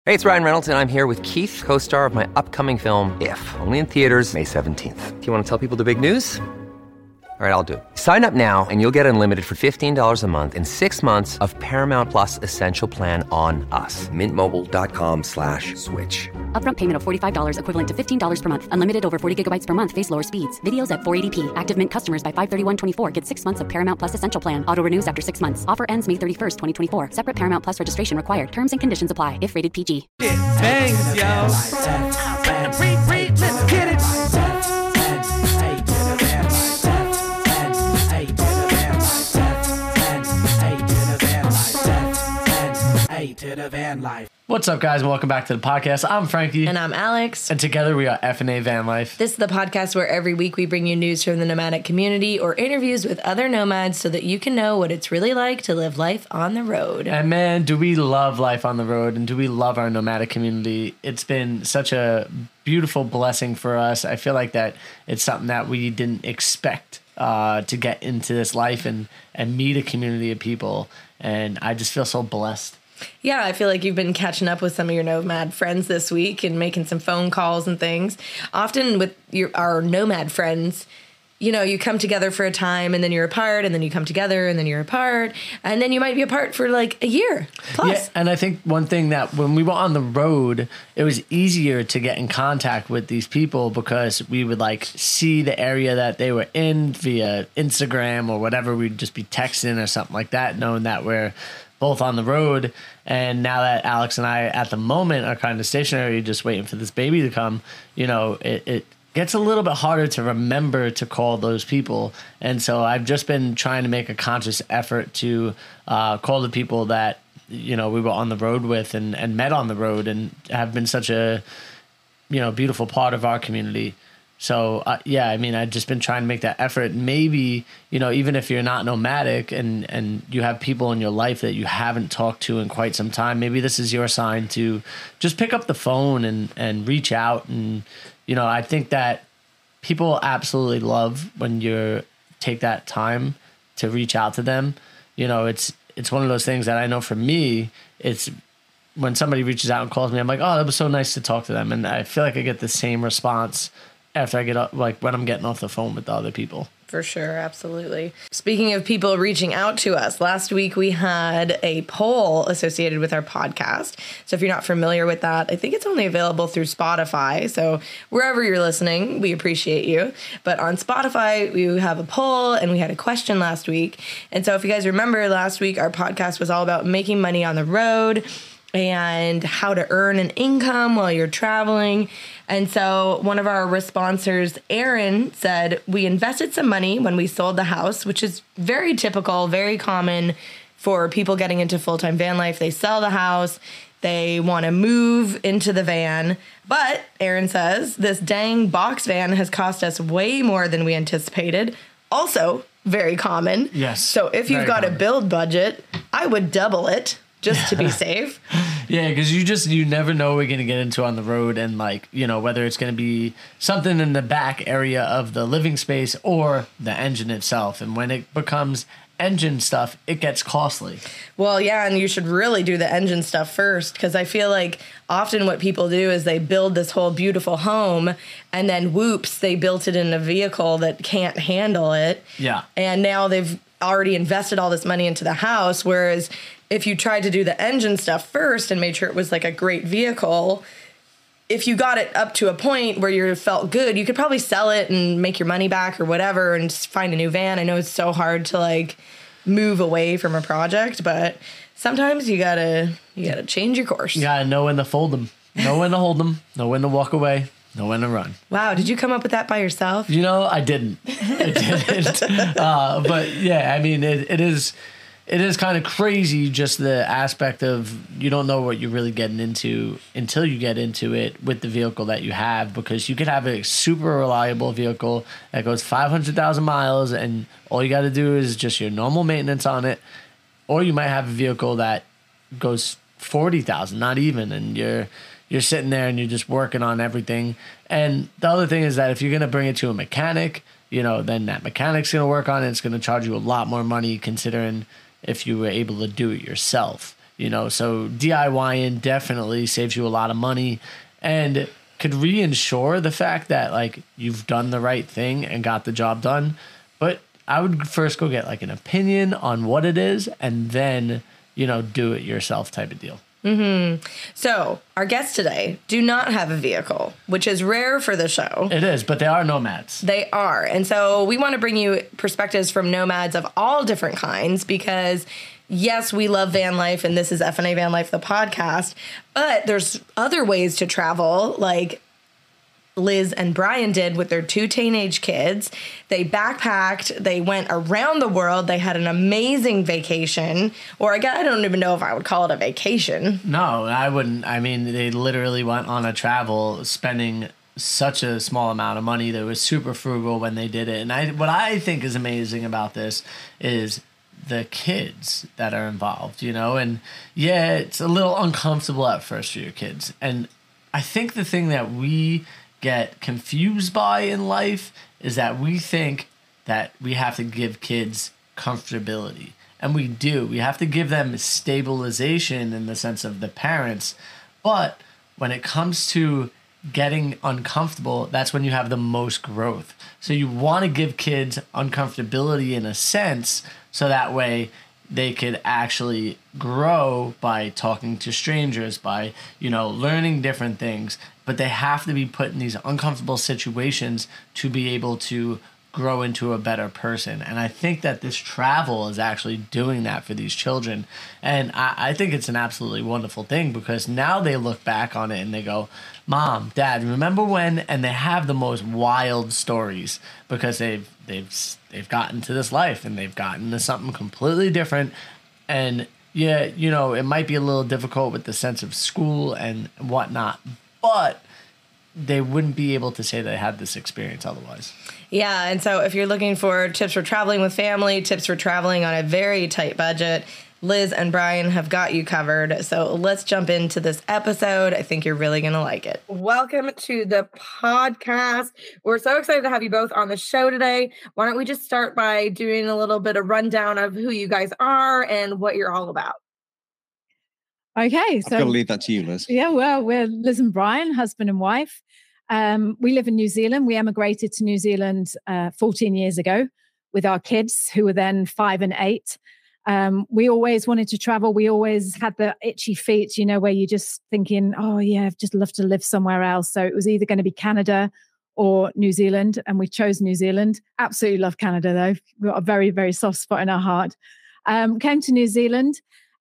Hey, it's Ryan Reynolds, and I'm here with Keith, co-star of my upcoming film, If, only in theaters May 17th. Do you want to tell people the big news? All right, I'll do it. Sign up now and you'll get unlimited for $15 a month and 6 months of Paramount Plus Essential Plan on us. MintMobile.com/switch. Upfront payment of $45 equivalent to $15 per month. Unlimited over 40 gigabytes per month. Face lower speeds. Videos at 480p. Active Mint customers by 531.24 get 6 months of Paramount Plus Essential Plan. Auto renews after 6 months. Offer ends May 31st, 2024. Separate Paramount Plus registration required. Terms and conditions apply if rated PG. Thanks, yo. Let's get it. To the van life. What's up, guys, and welcome back to the podcast. I'm Frankie. And I'm Alex. And together we are F&A Van Life. This is the podcast where every week we bring you news from the nomadic community or interviews with other nomads so that you can know what it's really like to live life on the road. And man, do we love life on the road, and do we love our nomadic community. It's been such a beautiful blessing for us. I feel like that it's something that we didn't expect to get into this life and meet a community of people. And I just feel so blessed. Yeah, I feel like you've been catching up with some of your nomad friends this week and making some phone calls and things. Often with our nomad friends, you know, you come together for a time and then you're apart, and then you come together and then you're apart, and then you might be apart for like a year plus. Yeah, and I think one thing that when we were on the road, it was easier to get in contact with these people because we would like see the area that they were in via Instagram or whatever. We'd just be texting or something like that, knowing that we're both on the road. And now that Alex and I at the moment are kind of stationary, just waiting for this baby to come, you know, it gets a little bit harder to remember to call those people. And so I've just been trying to make a conscious effort to call the people that, you know, we were on the road with and met on the road and have been such a, you know, beautiful part of our community. So, yeah, I mean, I've just been trying to make that effort. Maybe, you know, even if you're not nomadic and you have people in your life that you haven't talked to in quite some time, maybe this is your sign to just pick up the phone and reach out. And, you know, I think that people absolutely love when you take that time to reach out to them. You know, it's one of those things that I know for me, it's when somebody reaches out and calls me, I'm like, oh, that was so nice to talk to them. And I feel like I get the same response after I get up, like when I'm getting off the phone with the other people. For sure, absolutely. Speaking of people reaching out to us, last week we had a poll associated with our podcast. So if you're not familiar with that, I think it's only available through Spotify. So wherever you're listening, we appreciate you. But on Spotify, we have a poll and we had a question last week. And so if you guys remember, last week our podcast was all about making money on the road and how to earn an income while you're traveling. And so one of our responders, Aaron, said, we invested some money when we sold the house, which is very typical, very common for people getting into full-time van life. They sell the house, they want to move into the van. But Aaron says, this dang box van has cost us way more than we anticipated. Also, very common. Yes. So if you've got a build budget, I would double it just to be safe. Yeah, because you never know what we're going to get into on the road, and like, you know, whether it's going to be something in the back area of the living space or the engine itself. And when it becomes engine stuff, it gets costly. Well, yeah, and you should really do the engine stuff first, because I feel like often what people do is they build this whole beautiful home and then whoops, they built it in a vehicle that can't handle it. Yeah. And now they've already invested all this money into the house, whereas if you tried to do the engine stuff first and made sure it was like a great vehicle, if you got it up to a point where you felt good, you could probably sell it and make your money back or whatever and just find a new van. I know it's so hard to like move away from a project, but sometimes you gotta change your course. You gotta know when to fold them, know when to hold them, know when to walk away, know when to run. Wow, did you come up with that by yourself? You know, I didn't. But yeah, I mean, it is kind of crazy, just the aspect of you don't know what you're really getting into until you get into it with the vehicle that you have, because you could have a super reliable vehicle that goes 500,000 miles and all you got to do is just your normal maintenance on it. Or you might have a vehicle that goes 40,000, not even, and you're sitting there and you're just working on everything. And the other thing is that if you're going to bring it to a mechanic, you know, then that mechanic's going to work on it. It's going to charge you a lot more money considering if you were able to do it yourself. So DIYing definitely saves you a lot of money and could reinsure the fact that like you've done the right thing and got the job done. But I would first go get like an opinion on what it is and then, do it yourself type of deal. So our guests today do not have a vehicle, which is rare for the show. It is, but they are nomads. They are. And so we want to bring you perspectives from nomads of all different kinds because, yes, we love van life and this is FNA Van Life, the podcast, but there's other ways to travel like Liz and Brian did with their 2 teenage kids. They backpacked. They went around the world. They had an amazing vacation. Or I don't even know if I would call it a vacation. No, I wouldn't. I mean, they literally went on a travel spending such a small amount of money. They were super frugal when they did it. And what I think is amazing about this is the kids that are involved, And yeah, it's a little uncomfortable at first for your kids. And I think the thing that we get confused by in life is that we think that we have to give kids comfortability. And we do. We have to give them stabilization in the sense of the parents. But when it comes to getting uncomfortable, that's when you have the most growth. So you want to give kids uncomfortability in a sense so that way they could actually grow by talking to strangers, by, learning different things. But they have to be put in these uncomfortable situations to be able to grow into a better person. And I think that this travel is actually doing that for these children. And I think it's an absolutely wonderful thing because now they look back on it and they go, Mom, Dad, remember when? And they have the most wild stories because they've gotten to this life and they've gotten to something completely different. And yeah, it might be a little difficult with the sense of school and whatnot, but they wouldn't be able to say they had this experience otherwise. Yeah, and so if you're looking for tips for traveling with family, tips for traveling on a very tight budget, Liz and Brian have got you covered. So let's jump into this episode. I think you're really going to like it. Welcome to the podcast. We're so excited to have you both on the show today. Why don't we just start by doing a little bit of rundown of who you guys are and what you're all about? Okay, so I'm going to leave that to you, Liz. Yeah, well, we're Liz and Brian, husband and wife. We live in New Zealand. We emigrated to New Zealand 14 years ago with our kids, who were then 5 and 8. We always wanted to travel. We always had the itchy feet, where you're just thinking, oh, yeah, I'd just love to live somewhere else. So it was either going to be Canada or New Zealand, and we chose New Zealand. Absolutely love Canada, though. We've got a very, very soft spot in our heart. Came to New Zealand.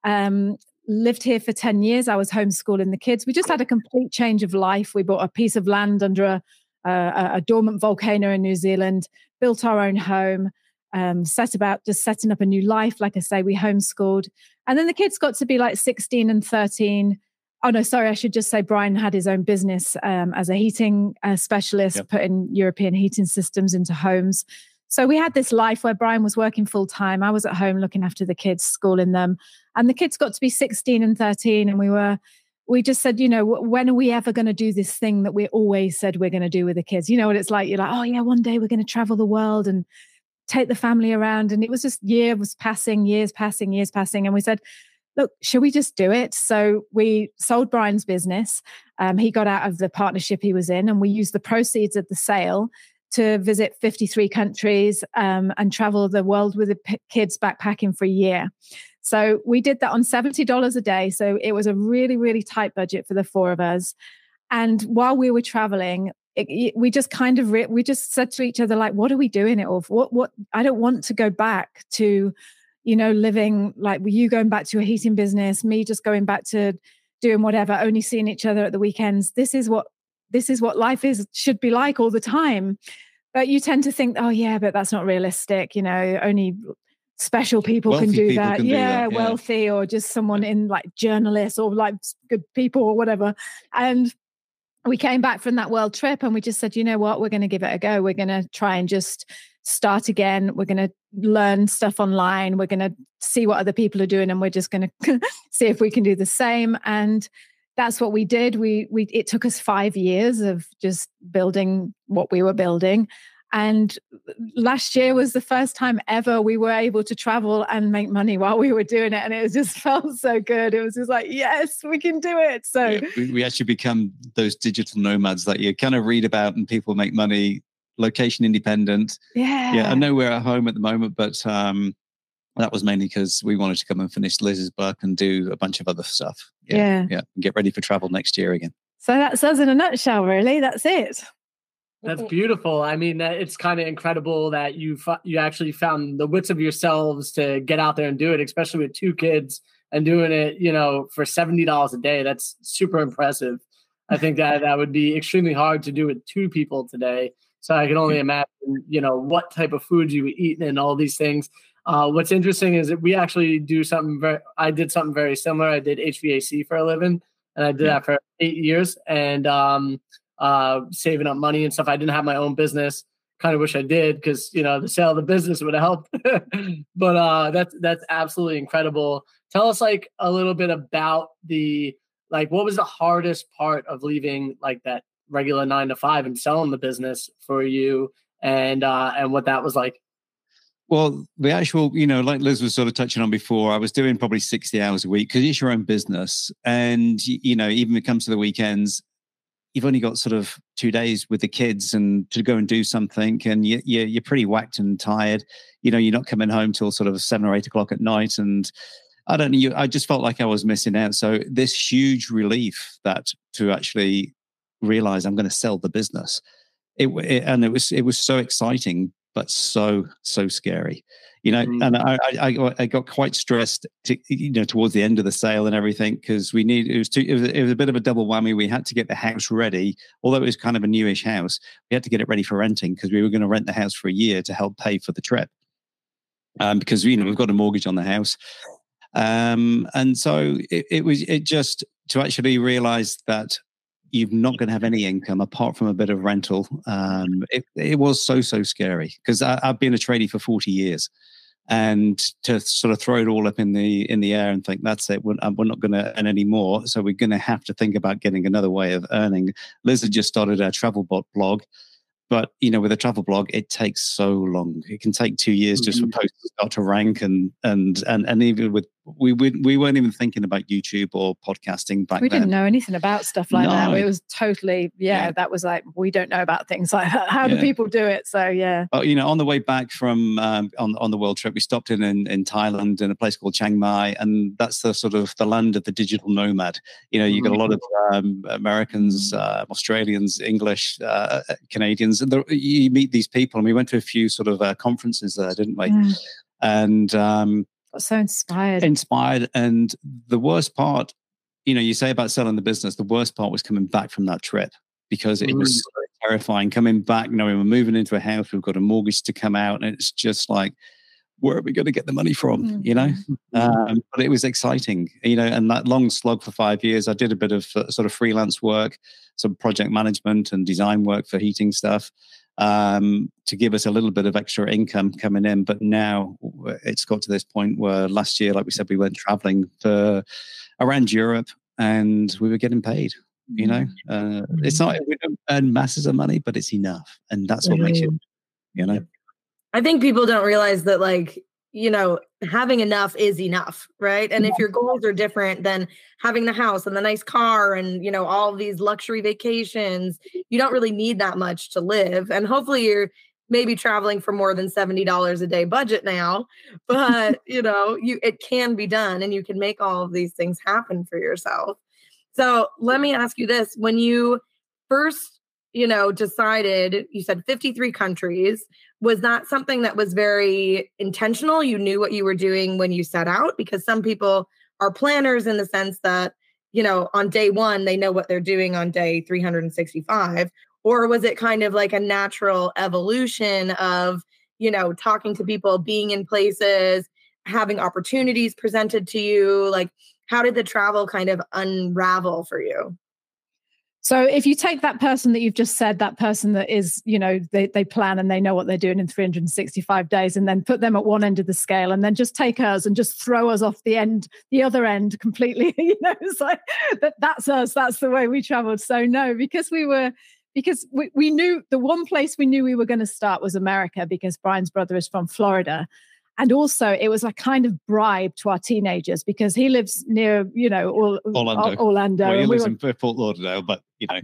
Lived here for 10 years. I was homeschooling the kids. We just had a complete change of life. We bought a piece of land under a dormant volcano in New Zealand, built our own home, set about just setting up a new life. Like I say, we homeschooled. And then the kids got to be like 16 and 13. Oh, no, sorry. I should just say Brian had his own business as a heating specialist, putting European heating systems into homes. So we had this life where Brian was working full time. I was at home looking after the kids, schooling them. And the kids got to be 16 and 13. And we just said, when are we ever going to do this thing that we always said we're going to do with the kids? You know what it's like? You're like, oh yeah, one day we're going to travel the world and take the family around. And it was just years passing. And we said, look, should we just do it? So we sold Brian's business. He got out of the partnership he was in, and we used the proceeds of the sale to visit 53 countries and travel the world with the kids backpacking for a year. So we did that on $70 a day. So it was a really, really tight budget for the 4 of us. And while we were traveling, we just kind of we just said to each other, like, what are we doing it of? What I don't want to go back to, living like you going back to a heating business, me just going back to doing whatever, only seeing each other at the weekends. This is what life should be like all the time. But you tend to think, oh yeah, but that's not realistic. Only special people can do that. Yeah, wealthy, or just someone in like journalists or like good people or whatever. And we came back from that world trip and we just said, you know what, we're going to give it a go. We're going to try and just start again. We're going to learn stuff online. We're going to see what other people are doing, and we're just going to see if we can do the same. And that's what we did. It took us 5 years of just building what we were building. And last year was the first time ever we were able to travel and make money while we were doing it. And it just felt so good. It was just like, yes, we can do it. So yeah, we actually become those digital nomads that you kind of read about, and people make money, location independent. Yeah. I know we're at home at the moment, but that was mainly because we wanted to come and finish Liz's book and do a bunch of other stuff. Yeah. And get ready for travel next year again. So that's us in a nutshell, really. That's it. That's beautiful. I mean, it's kind of incredible that you actually found the wits of yourselves to get out there and do it, especially with 2 kids and doing it, for $70 a day. That's super impressive. I think that would be extremely hard to do with 2 people today. So I can only imagine, what type of food you would eat and all these things. What's interesting is that we actually I did something very similar. I did HVAC for a living, and I did that for 8 years, and saving up money and stuff. I didn't have my own business. Kind of wish I did, because the sale of the business would have helped. But that's absolutely incredible. Tell us like a little bit about what was the hardest part of leaving like that regular 9-to-5 and selling the business for you, and what that was like. Well, the actual, like Liz was sort of touching on before, I was doing probably 60 hours a week because it's your own business. And, even when it comes to the weekends, you've only got sort of 2 days with the kids and to go and do something. And you're pretty whacked and tired. You're not coming home till sort of 7 or 8 o'clock at night. And I don't know, I just felt like I was missing out. So this huge relief that to actually realize I'm going to sell the business. It was so exciting, but so scary, and I got quite stressed towards the end of the sale and everything, because it was a bit of a double whammy. We had to get the house ready, although it was kind of a newish house. We had to get it ready for renting because we were going to rent the house for a year to help pay for the trip, because we've got a mortgage on the house, and so it just to actually realize that you're not going to have any income apart from a bit of rental. It was so scary, because I've been a tradie for 40 years, and to sort of throw it all up in the air and think that's it, we're not going to earn any more, so we're going to have to think about getting another way of earning. Liz had just started a travel blog, but with a travel blog, it takes so long. It can take 2 years just for posts to start to rank, and even with we weren't even thinking about YouTube or podcasting back then. We didn't know anything about stuff like that. It was totally that was like, we don't know about things like that. How do people do it? So on the way back from on the world trip, we stopped in Thailand in a place called Chiang Mai, and that's the sort of the land of the digital nomad. You got a lot of Americans, Australians, English, Canadians. You meet these people, and we went to a few sort of conferences there, didn't we? And so inspired. And the worst part, you say about selling the business, the worst part was coming back from that trip, because it was so terrifying coming back, knowing we're moving into a house, we've got a mortgage to come out, and it's just like, where are we going to get the money from? But it was exciting, and that long slog for 5 years, I did a bit of sort of freelance work, some project management and design work for heating stuff, to give us a little bit of extra income coming in. But now it's got to this point where last year, like we said, we went traveling around Europe, and we were getting paid. It's not, we don't earn masses of money, but it's enough, and that's what makes it. I think people don't realize that, having enough is enough, right? And if your goals are different than having the house and the nice car and, all of these luxury vacations, you don't really need that much to live. And hopefully you're maybe traveling for more than $70 a day budget now, but it can be done, and you can make all of these things happen for yourself. So let me ask you this. When you first, decided, you said 53 countries, was that something that was very intentional? You knew what you were doing when you set out? Because some people are planners in the sense that, on day one, they know what they're doing on day 365. Or was it kind of like a natural evolution of, talking to people, being in places, having opportunities presented to you? Like, how did the travel kind of unravel for you? So if you take that person that you've just said, that person that is, they plan and they know what they're doing in 365 days, and then put them at one end of the scale, and then just take us and just throw us off the other end completely, it's like, that's us. That's the way we traveled. So no, because we were because we knew the one place we knew we were going to start was America, because Brian's brother is from Florida. And also it was a kind of bribe to our teenagers, because he lives near, Orlando. Well, he and lives in Fort Lauderdale, but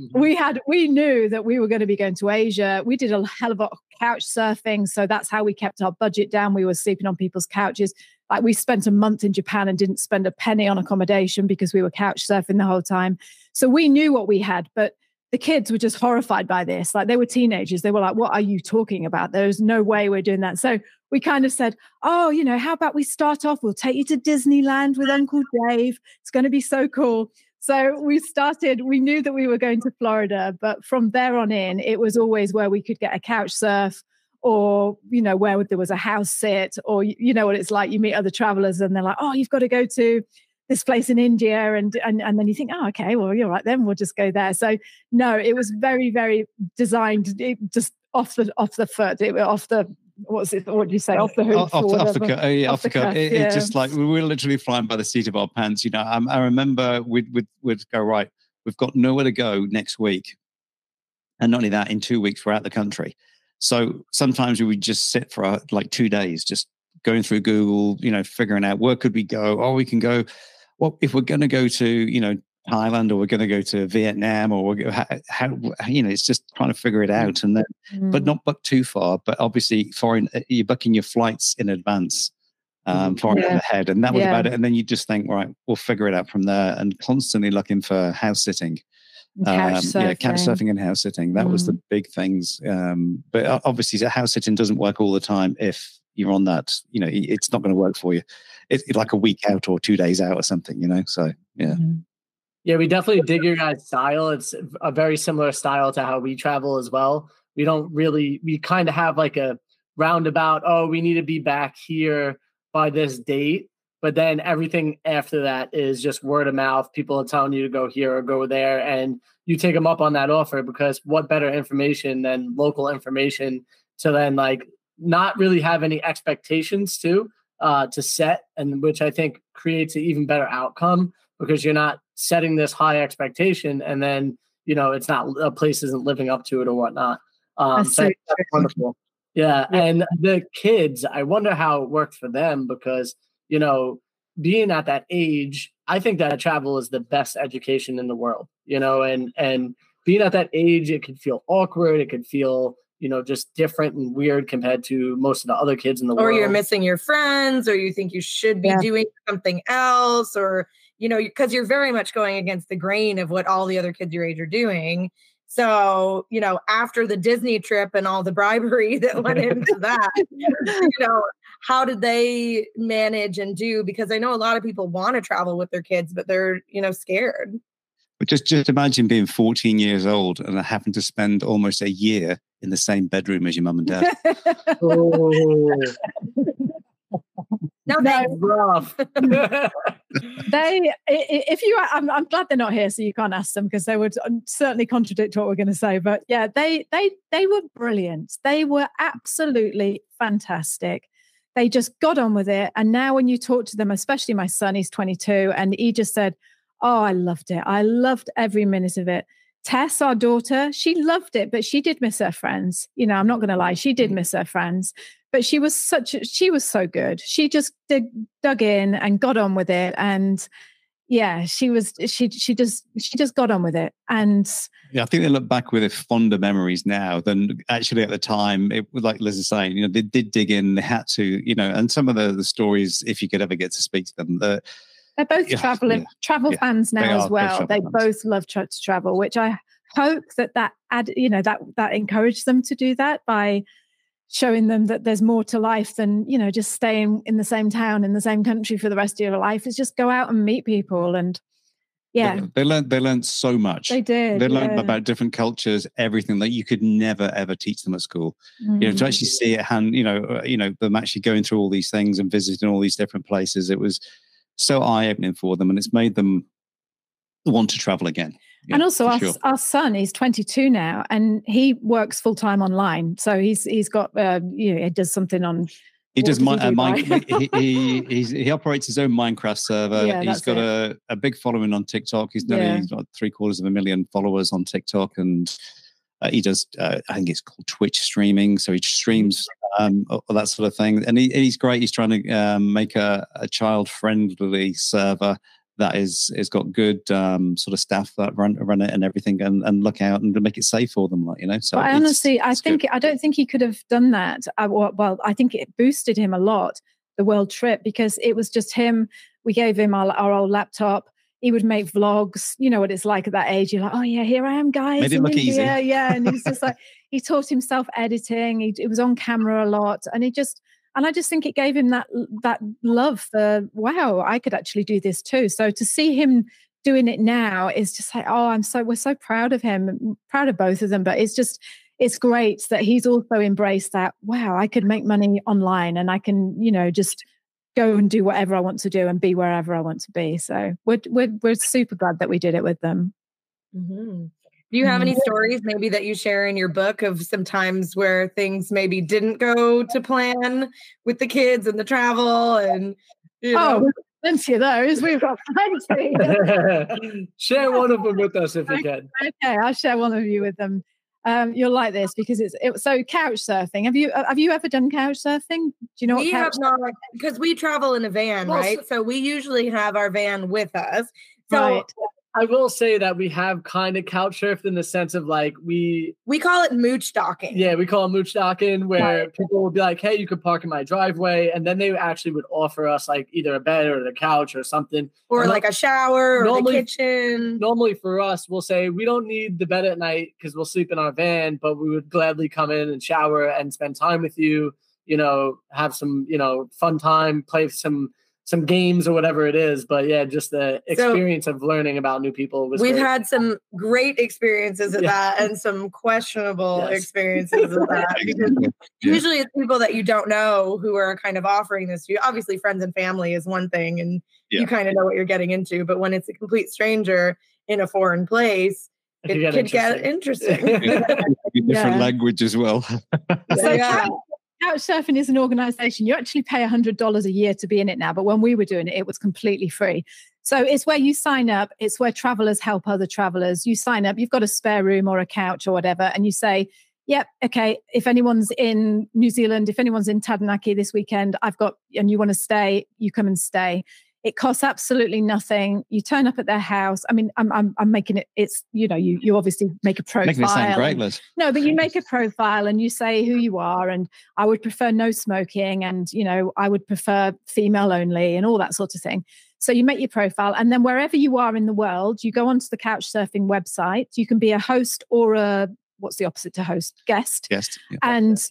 we knew that we were going to be going to Asia. We did a hell of a lot of couch surfing. So that's how we kept our budget down. We were sleeping on people's couches. Like, we spent a month in Japan and didn't spend a penny on accommodation because we were couch surfing the whole time. So we knew what we had, but the kids were just horrified by this. Like, they were teenagers. They were like, what are you talking about? There's no way we're doing that. So we kind of said, oh, how about we start off? We'll take you to Disneyland with Uncle Dave. It's going to be so cool. So we knew that we were going to Florida, but from there on in, it was always where we could get a couch surf, or, where there was a house sit, or, what it's like. You meet other travelers and they're like, oh, you've got to go to this place in India. And then you think, oh, okay, well, you're right, then we'll just go there. So no, it was very, very designed, just off the foot, what do you say? Off the hook. Off the cuff. It's just like we were literally flying by the seat of our pants. I remember we'd go, right, we've got nowhere to go next week. And not only that, in 2 weeks, we're out the country. So sometimes we would just sit for like 2 days, just going through Google, figuring out where could we go. Oh, we can go. Well, if we're going to go to, Thailand, or we're going to go to Vietnam, or it's just trying to figure it out, and then, but not book too far. But obviously, you're booking your flights in advance, far ahead, and that was about it. And then you just think, right, we'll figure it out from there. And constantly looking for house sitting, couch surfing and house sitting. That was the big things. But obviously, house sitting doesn't work all the time. If you're on that, it's not going to work for you. It's like a week out or 2 days out or something, So yeah. Yeah, we definitely dig your guys' style. It's a very similar style to how we travel as well. We kind of have like a roundabout, we need to be back here by this date. But then everything after that is just word of mouth. People are telling you to go here or go there, and you take them up on that offer, because what better information than local information to then like not really have any expectations to set, and which I think creates an even better outcome, because you're not setting this high expectation and then, it's not, a place isn't living up to it or whatnot. That's wonderful. Yeah. And the kids, I wonder how it worked for them, because, being at that age, I think that travel is the best education in the world, and being at that age, it could feel awkward. It could feel, just different and weird compared to most of the other kids in the world. Or you're missing your friends, or you think you should be doing something else, or, because you're very much going against the grain of what all the other kids your age are doing. So, after the Disney trip and all the bribery that went into that, how did they manage and do? Because I know a lot of people want to travel with their kids, but they're, scared. But just imagine being 14 years old and having to spend almost a year in the same bedroom as your mum and dad. No, that's rough. I'm glad they're not here, so you can't ask them, because they would certainly contradict what we're going to say. But yeah, they were brilliant. They were absolutely fantastic. They just got on with it. And now when you talk to them, especially my son, he's 22, and he just said, oh, I loved it. I loved every minute of it. Tess, our daughter, she loved it, but she did miss her friends. I'm not going to lie. She did miss her friends. But she was so good. She just dug in and got on with it. And yeah, she just got on with it. And yeah, I think they look back with fonder memories now than actually at the time. It was like Liz is saying, they did dig in, they had to, and some of the stories, if you could ever get to speak to them, they're both travel fans now as well. They both love to travel, which I hope that encouraged them to do that by showing them that there's more to life than, just staying in the same town, in the same country for the rest of your life. Is just go out and meet people. And yeah, they learned so much. They did. They learned about different cultures, everything that you could never, ever teach them at school. To actually see it, them actually going through all these things and visiting all these different places. It was so eye-opening for them, and it's made them want to travel again. Yeah, and also our son is 22 now, and he works full-time online. So he's got, he does something on. He does he operates his own Minecraft server. Yeah, he's got a big following on TikTok. He's got 750,000 followers on TikTok, and He does, I think it's called Twitch streaming. So he streams all that sort of thing. And he's great. He's trying to make a child-friendly server that is got good sort of staff that run it and everything, and look out and make it safe for them, So but I don't think he could have done that. Well, I think it boosted him a lot, the world trip, because it was just him. We gave him our old laptop. He would make vlogs. You know what it's like at that age. You're like, oh yeah, here I am, guys. Made it look easy. Yeah, and he's just like, he taught himself editing. He was on camera a lot, and I just think it gave him that love for, wow, I could actually do this too. So to see him doing it now is just like, oh, we're so proud of him, proud of both of them. But it's great that he's also embraced that, wow, I could make money online and I can, just go and do whatever I want to do and be wherever I want to be. So we're super glad that we did it with them. Mm-hmm. Do you have any stories maybe that you share in your book of some times where things maybe didn't go to plan with the kids and the travel and, plenty of those. We've got plenty. Share one of them with us if you can. Okay, I'll share one of you with them. You'll like this because so couch surfing. Have you ever done couch surfing? Do you know what we have not, because we travel in a van, right? So we usually have our van with us. So right. I will say that we have kind of couch surfed in the sense of like we call it mooch docking. Yeah, we call it mooch docking, where people would be like, hey, you could park in my driveway. And then they actually would offer us like either a bed or the couch or something. Or like a shower or the kitchen. Normally for us, we'll say we don't need the bed at night because we'll sleep in our van, but we would gladly come in and shower and spend time with you, have some, fun time, play some games or whatever it is. But yeah, just the experience of learning about new people was we've great. had some great experiences of that and some questionable experiences of that. Because usually it's people that you don't know who are kind of offering this to you. Obviously friends and family is one thing and you kind of know what you're getting into, but when it's a complete stranger in a foreign place, it can get interesting. Different language as well. Couch surfing is an organization. You actually pay $100 a year to be in it now, but when we were doing it, it was completely free. So it's where you sign up. It's where travelers help other travelers. You sign up, you've got a spare room or a couch or whatever, and you say, yep, okay, if anyone's in New Zealand, if anyone's in Taranaki this weekend, and you want to stay, you come and stay. It costs absolutely nothing. You turn up at their house. I mean, I'm making it. It's you obviously make a profile. Making it sound great, Liz. No, but you make a profile and you say who you are, and I would prefer no smoking, and I would prefer female only, and all that sort of thing. So you make your profile, and then wherever you are in the world, you go onto the Couchsurfing website. You can be a host or what's the opposite to host? Guest. Guest. Yeah. And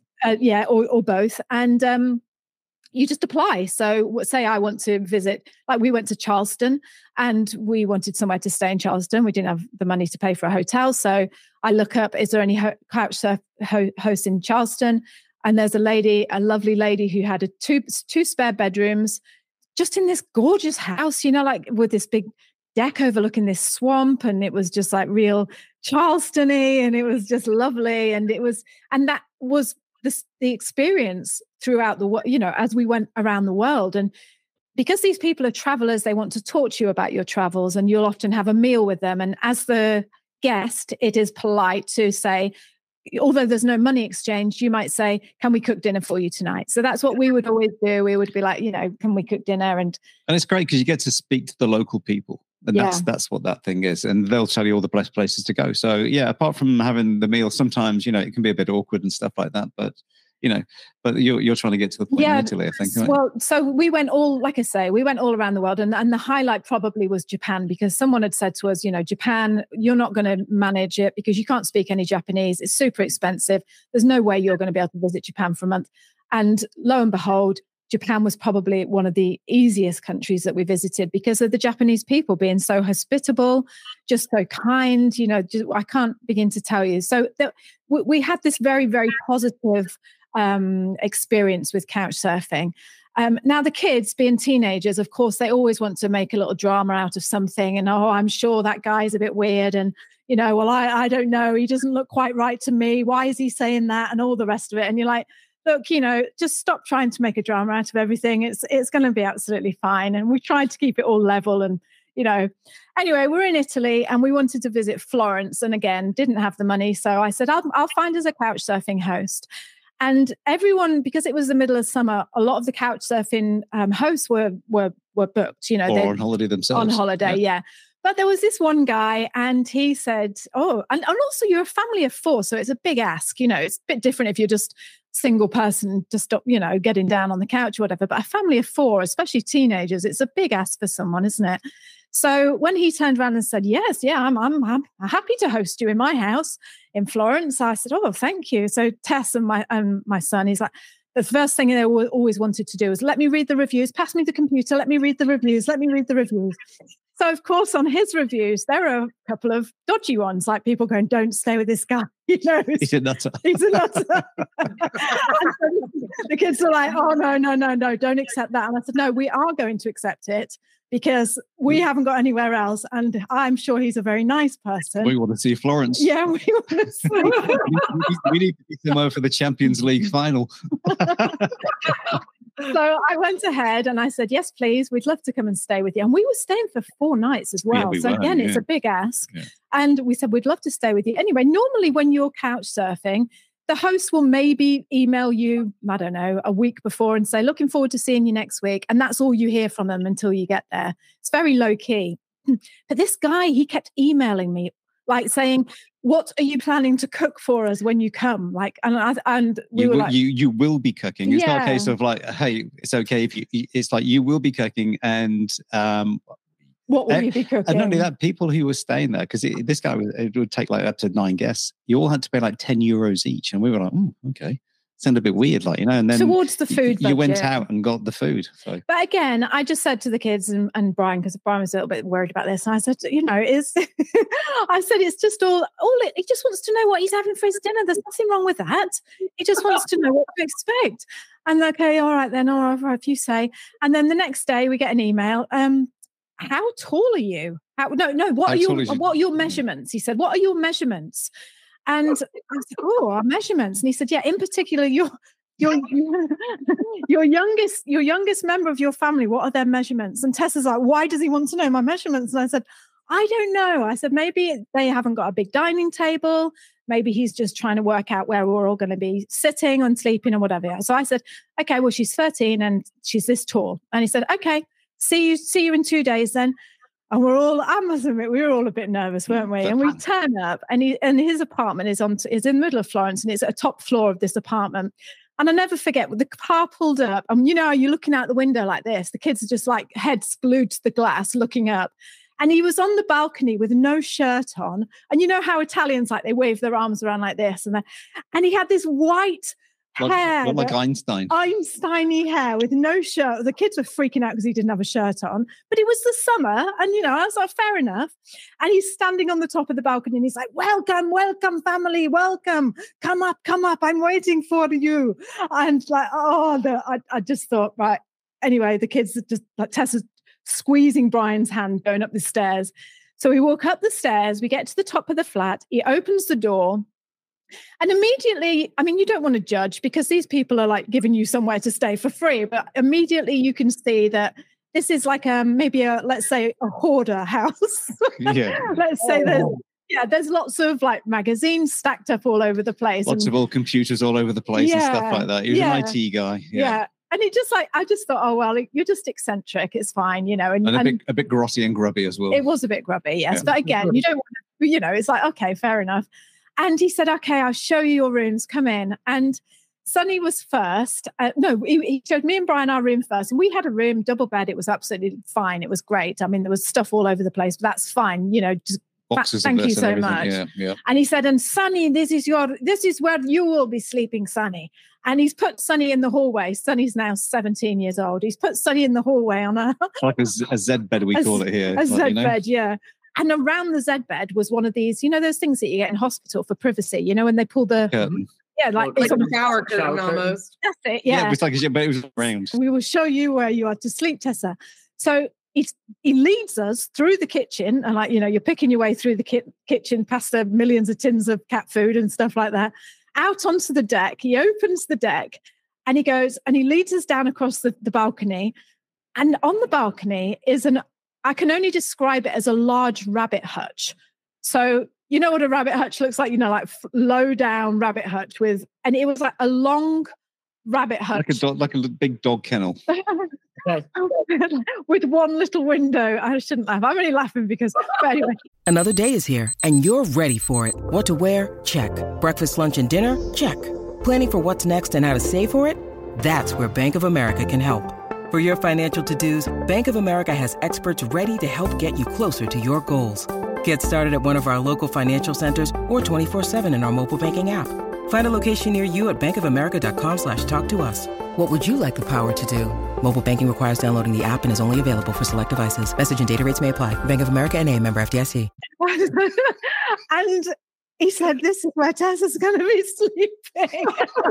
or both, and you just apply. So say I want to visit, like we went to Charleston and we wanted somewhere to stay in Charleston. We didn't have the money to pay for a hotel. So I look up, is there any couch surf hosts in Charleston? And there's a lovely lady who had two spare bedrooms just in this gorgeous house, like with this big deck overlooking this swamp. And it was just like real Charleston-y, and it was just lovely. And that was the experience throughout as we went around the world. And because these people are travelers, they want to talk to you about your travels, and you'll often have a meal with them. And as the guest, it is polite to say, although there's no money exchange, you might say, can we cook dinner for you tonight? So that's what we would always do. We would be like, can we cook dinner? And it's great because you get to speak to the local people. And that's what that thing is. And they'll tell you all the best places to go. So yeah, apart from having the meal, sometimes, it can be a bit awkward and stuff like that. But, but you're trying to get to the point in Italy, I think. Well, so we went all around the world. And the highlight probably was Japan, because someone had said to us, Japan, you're not going to manage it because you can't speak any Japanese. It's super expensive. There's no way you're going to be able to visit Japan for a month. And lo and behold, Japan was probably one of the easiest countries that we visited because of the Japanese people being so hospitable, just so kind. I can't begin to tell you. So we had this very, very positive experience with couch surfing. Now the kids, being teenagers, of course, they always want to make a little drama out of something. And I'm sure that guy's a bit weird. And I don't know. He doesn't look quite right to me. Why is he saying that? And all the rest of it. And you're like, look, just stop trying to make a drama out of everything. It's going to be absolutely fine. And we tried to keep it all level and, you know. Anyway, we're in Italy and we wanted to visit Florence, and again, didn't have the money. So I said, I'll find us a couch surfing host. And everyone, because it was the middle of summer, a lot of the couch surfing hosts were booked, you know. Or on holiday themselves. On holiday, yeah. But there was this one guy and he said, oh, and also you're a family of 4. So it's a big ask, you know, it's a bit different if you're just single person to stop, you know, getting down on the couch or whatever. But a family of 4, especially teenagers, it's a big ask for someone, isn't it? So when he turned around and said, yes, yeah, I'm happy to host you in my house in Florence, I said, oh, thank you. So Tess and my son, he's like, the first thing they always wanted to do was let me read the reviews, pass me the computer, let me read the reviews. So, of course, on his reviews, there are a couple of dodgy ones, like people going, don't stay with this guy. You know, he's a nutter. He's a nutter. The kids are like, oh, no, don't accept that. And I said, no, we are going to accept it because we haven't got anywhere else. And I'm sure he's a very nice person. We want to see Florence. Yeah, we want to see. We need to be over for the Champions League final. So I went ahead and I said, yes, please, we'd love to come and stay with you. And we were staying for 4 nights as well. Yeah, so again, it's a big ask. Yeah. And we said, we'd love to stay with you. Anyway, normally when you're couch surfing, the host will maybe email you, I don't know, a week before and say, looking forward to seeing you next week. And that's all you hear from them until you get there. It's very low key. But this guy, he kept emailing me, like saying, what are you planning to cook for us when you come? Like, and we were like, you will be cooking. It's not a case of like, hey, it's okay if you. It's like you will be cooking, and what will you be cooking? And not only that, people who were staying there, because this guy it would take like up to 9 guests. You all had to pay like €10 each, and we were like, okay. Sounded a bit weird, like, you know, and then towards the food you went budget. out and got the food. So. But again, I just said to the kids and Brian, because Brian was a little bit worried about this, and I said, you know, I said it's just he just wants to know what he's having for his dinner. There's nothing wrong with that. He just wants to know what to expect. And okay, all right then, all right, if you say. And then the next day we get an email. How tall are you? What are your measurements? He said, what are your measurements? And I said, oh, our measurements. And he said, yeah, in particular, your youngest member of your family, what are their measurements? And Tessa's like, why does he want to know my measurements? And I said, I don't know. I said, maybe they haven't got a big dining table. Maybe he's just trying to work out where we're all going to be sitting and sleeping or whatever. So I said, okay, well, she's 13 and she's this tall. And he said, okay, see you in 2 days then. And I must admit, we were all a bit nervous, weren't we? And we turn up and his apartment is in the middle of Florence and it's at a top floor of this apartment. And I never forget, the car pulled up and you know, you're looking out the window like this. The kids are just like heads glued to the glass looking up. And he was on the balcony with no shirt on. And you know how Italians, like they wave their arms around like this. And he had this white hair. Like Einstein. Einstein-y hair with no shirt. The kids were freaking out because he didn't have a shirt on. But it was the summer. And, you know, I was like, fair enough. And he's standing on the top of the balcony and he's like, welcome, family, welcome. Come up. I'm waiting for you. And like, I just thought, right. Anyway, the kids are just like Tessa's squeezing Brian's hand going up the stairs. So we walk up the stairs. We get to the top of the flat. He opens the door. And immediately, I mean, you don't want to judge because these people are like giving you somewhere to stay for free. But immediately you can see that this is like let's say a hoarder house. Yeah. Let's say there's lots of like magazines stacked up all over the place. Lots of old computers all over the place and stuff like that. He was an IT guy. Yeah. And it just I just thought, oh, well, you're just eccentric. It's fine, you know. And a bit grotty and grubby as well. It was a bit grubby, yes. Yeah. But again, you don't want to, you know, it's like, okay, fair enough. And he said, okay, I'll show you your rooms. Come in. And Sonny was first. He showed me and Brian our room first. And we had a room, double bed. It was absolutely fine. It was great. I mean, there was stuff all over the place, but that's fine. You know, just boxes thank you so much. Yeah. And he said, and Sonny, this is where you will be sleeping, Sonny. And he's put Sonny in the hallway. Sonny's now 17 years old. He's put Sonny in the hallway on like a Z bed, we call it here. A Z bed, yeah. And around the Z bed was one of these, you know, those things that you get in hospital for privacy, you know, when they pull the curtain. Yeah, like a shower curtain almost. That's it. Yeah, it was like but it was round. We will show you where you are to sleep, Tessa. So he leads us through the kitchen, and like, you know, you're picking your way through the kitchen past the millions of tins of cat food and stuff like that, out onto the deck. He opens the deck, and he goes and he leads us down across the balcony, and on the balcony is an I can only describe it as a large rabbit hutch. So you know what a rabbit hutch looks like, like low down rabbit hutch and it was like a long rabbit hutch. Like a big dog kennel. With one little window. I shouldn't laugh. I'm only laughing because, but anyway. Another day is here and you're ready for it. What to wear? Check. Breakfast, lunch, and dinner? Check. Planning for what's next and how to save for it? That's where Bank of America can help. For your financial to-dos, Bank of America has experts ready to help get you closer to your goals. Get started at one of our local financial centers or 24/7 in our mobile banking app. Find a location near you at bankofamerica.com/talktous. What would you like the power to do? Mobile banking requires downloading the app and is only available for select devices. Message and data rates may apply. Bank of America N.A., member FDIC. And he said, this is where Tessa's going to be sleeping.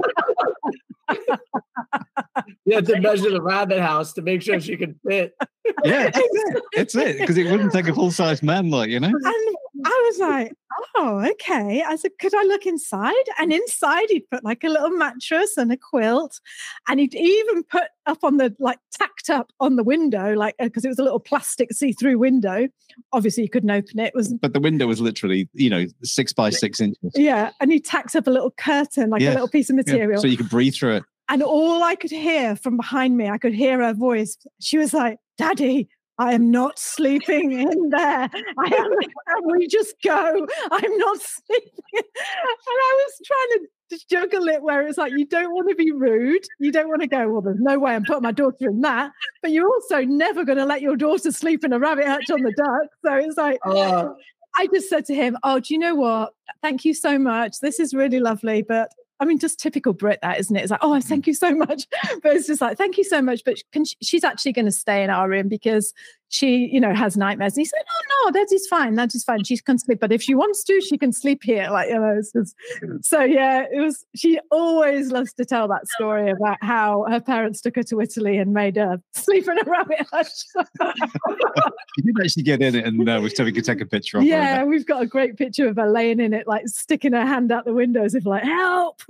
You had to measure the rabbit house to make sure she could fit. Yeah, it's it. Because it wouldn't take a full-size man, And I was like, oh, okay. I said, could I look inside? And inside he'd put like a little mattress and a quilt. And he'd even put up on the, tacked up on the window, because it was a little plastic see-through window. Obviously you couldn't open it. But the window was literally, 6 by 6 inches. Yeah. And he tacked up a little curtain, a little piece of material. Yeah. So you could breathe through it. And all I could hear from behind me, I could hear her voice. She was like, Daddy, I am not sleeping in there. Can we just go? I'm not sleeping. And I was trying to juggle it where it's like, you don't want to be rude. You don't want to go, well, there's no way I'm putting my daughter in that. But you're also never going to let your daughter sleep in a rabbit hutch on the duck. So it's like, I just said to him, oh, do you know what? Thank you so much. This is really lovely. But I mean, just typical Brit, that, isn't it? It's like, oh, thank you so much. But it's just like, thank you so much. But she's actually going to stay in our room because she, has nightmares. And he said, oh, no, that is fine. That is fine. She can sleep. But if she wants to, she can sleep here. It's just, so yeah, she always loves to tell that story about how her parents took her to Italy and made her sleep in a rabbit hutch. You did actually get in it and so we could take a picture of her. Yeah, we've got a great picture of her laying in it, sticking her hand out the window as if help.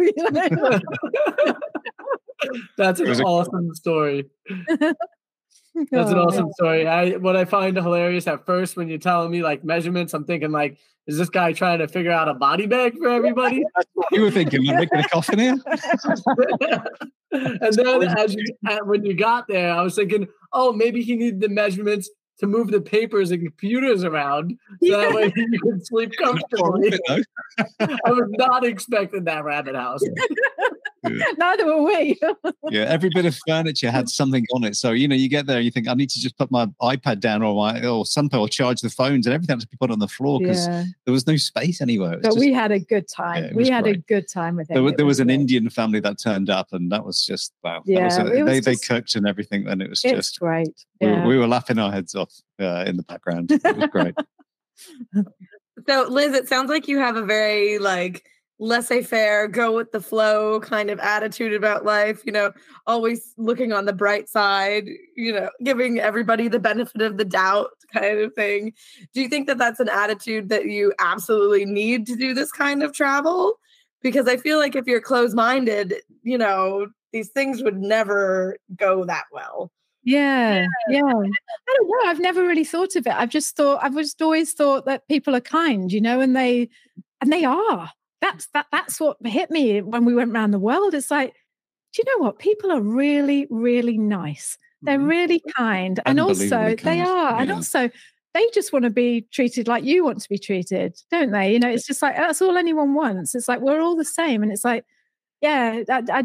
That's an awesome story. That's an awesome story. What I find hilarious at first when you're telling me measurements, I'm thinking is this guy trying to figure out a body bag for everybody? You were thinking, I'm making a coffin here? And then when you got there, I was thinking, oh, maybe he needed the measurements to move the papers and computers around so that way you can sleep comfortably. I was not expecting that rabbit house. Yeah. Neither were we. Yeah, every bit of furniture had something on it. So, you get there and you think, I need to just put my iPad down or something or charge the phones and everything had to be put on the floor because there was no space anywhere. But we had a good time. Yeah, we had a good time with it. There was an Indian family that turned up and that was just, wow. Yeah, they cooked and everything and it was just great. Yeah. We were laughing our heads off in the background. It was great. So, Liz, it sounds like you have a very laissez-faire, go with the flow kind of attitude about life, always looking on the bright side, giving everybody the benefit of the doubt kind of thing. Do you think that that's an attitude that you absolutely need to do this kind of travel? Because I feel like if you're closed-minded, these things would never go that well. Yeah. I don't know. I've never really thought of it. I've just always thought that people are kind, and they are. That's what hit me when we went around the world. It's like, do you know what? People are really, really nice. They're really kind. And also they are. Yeah. And also they just want to be treated like you want to be treated, don't they? It's just like, that's all anyone wants. It's like, we're all the same. And it's like, yeah,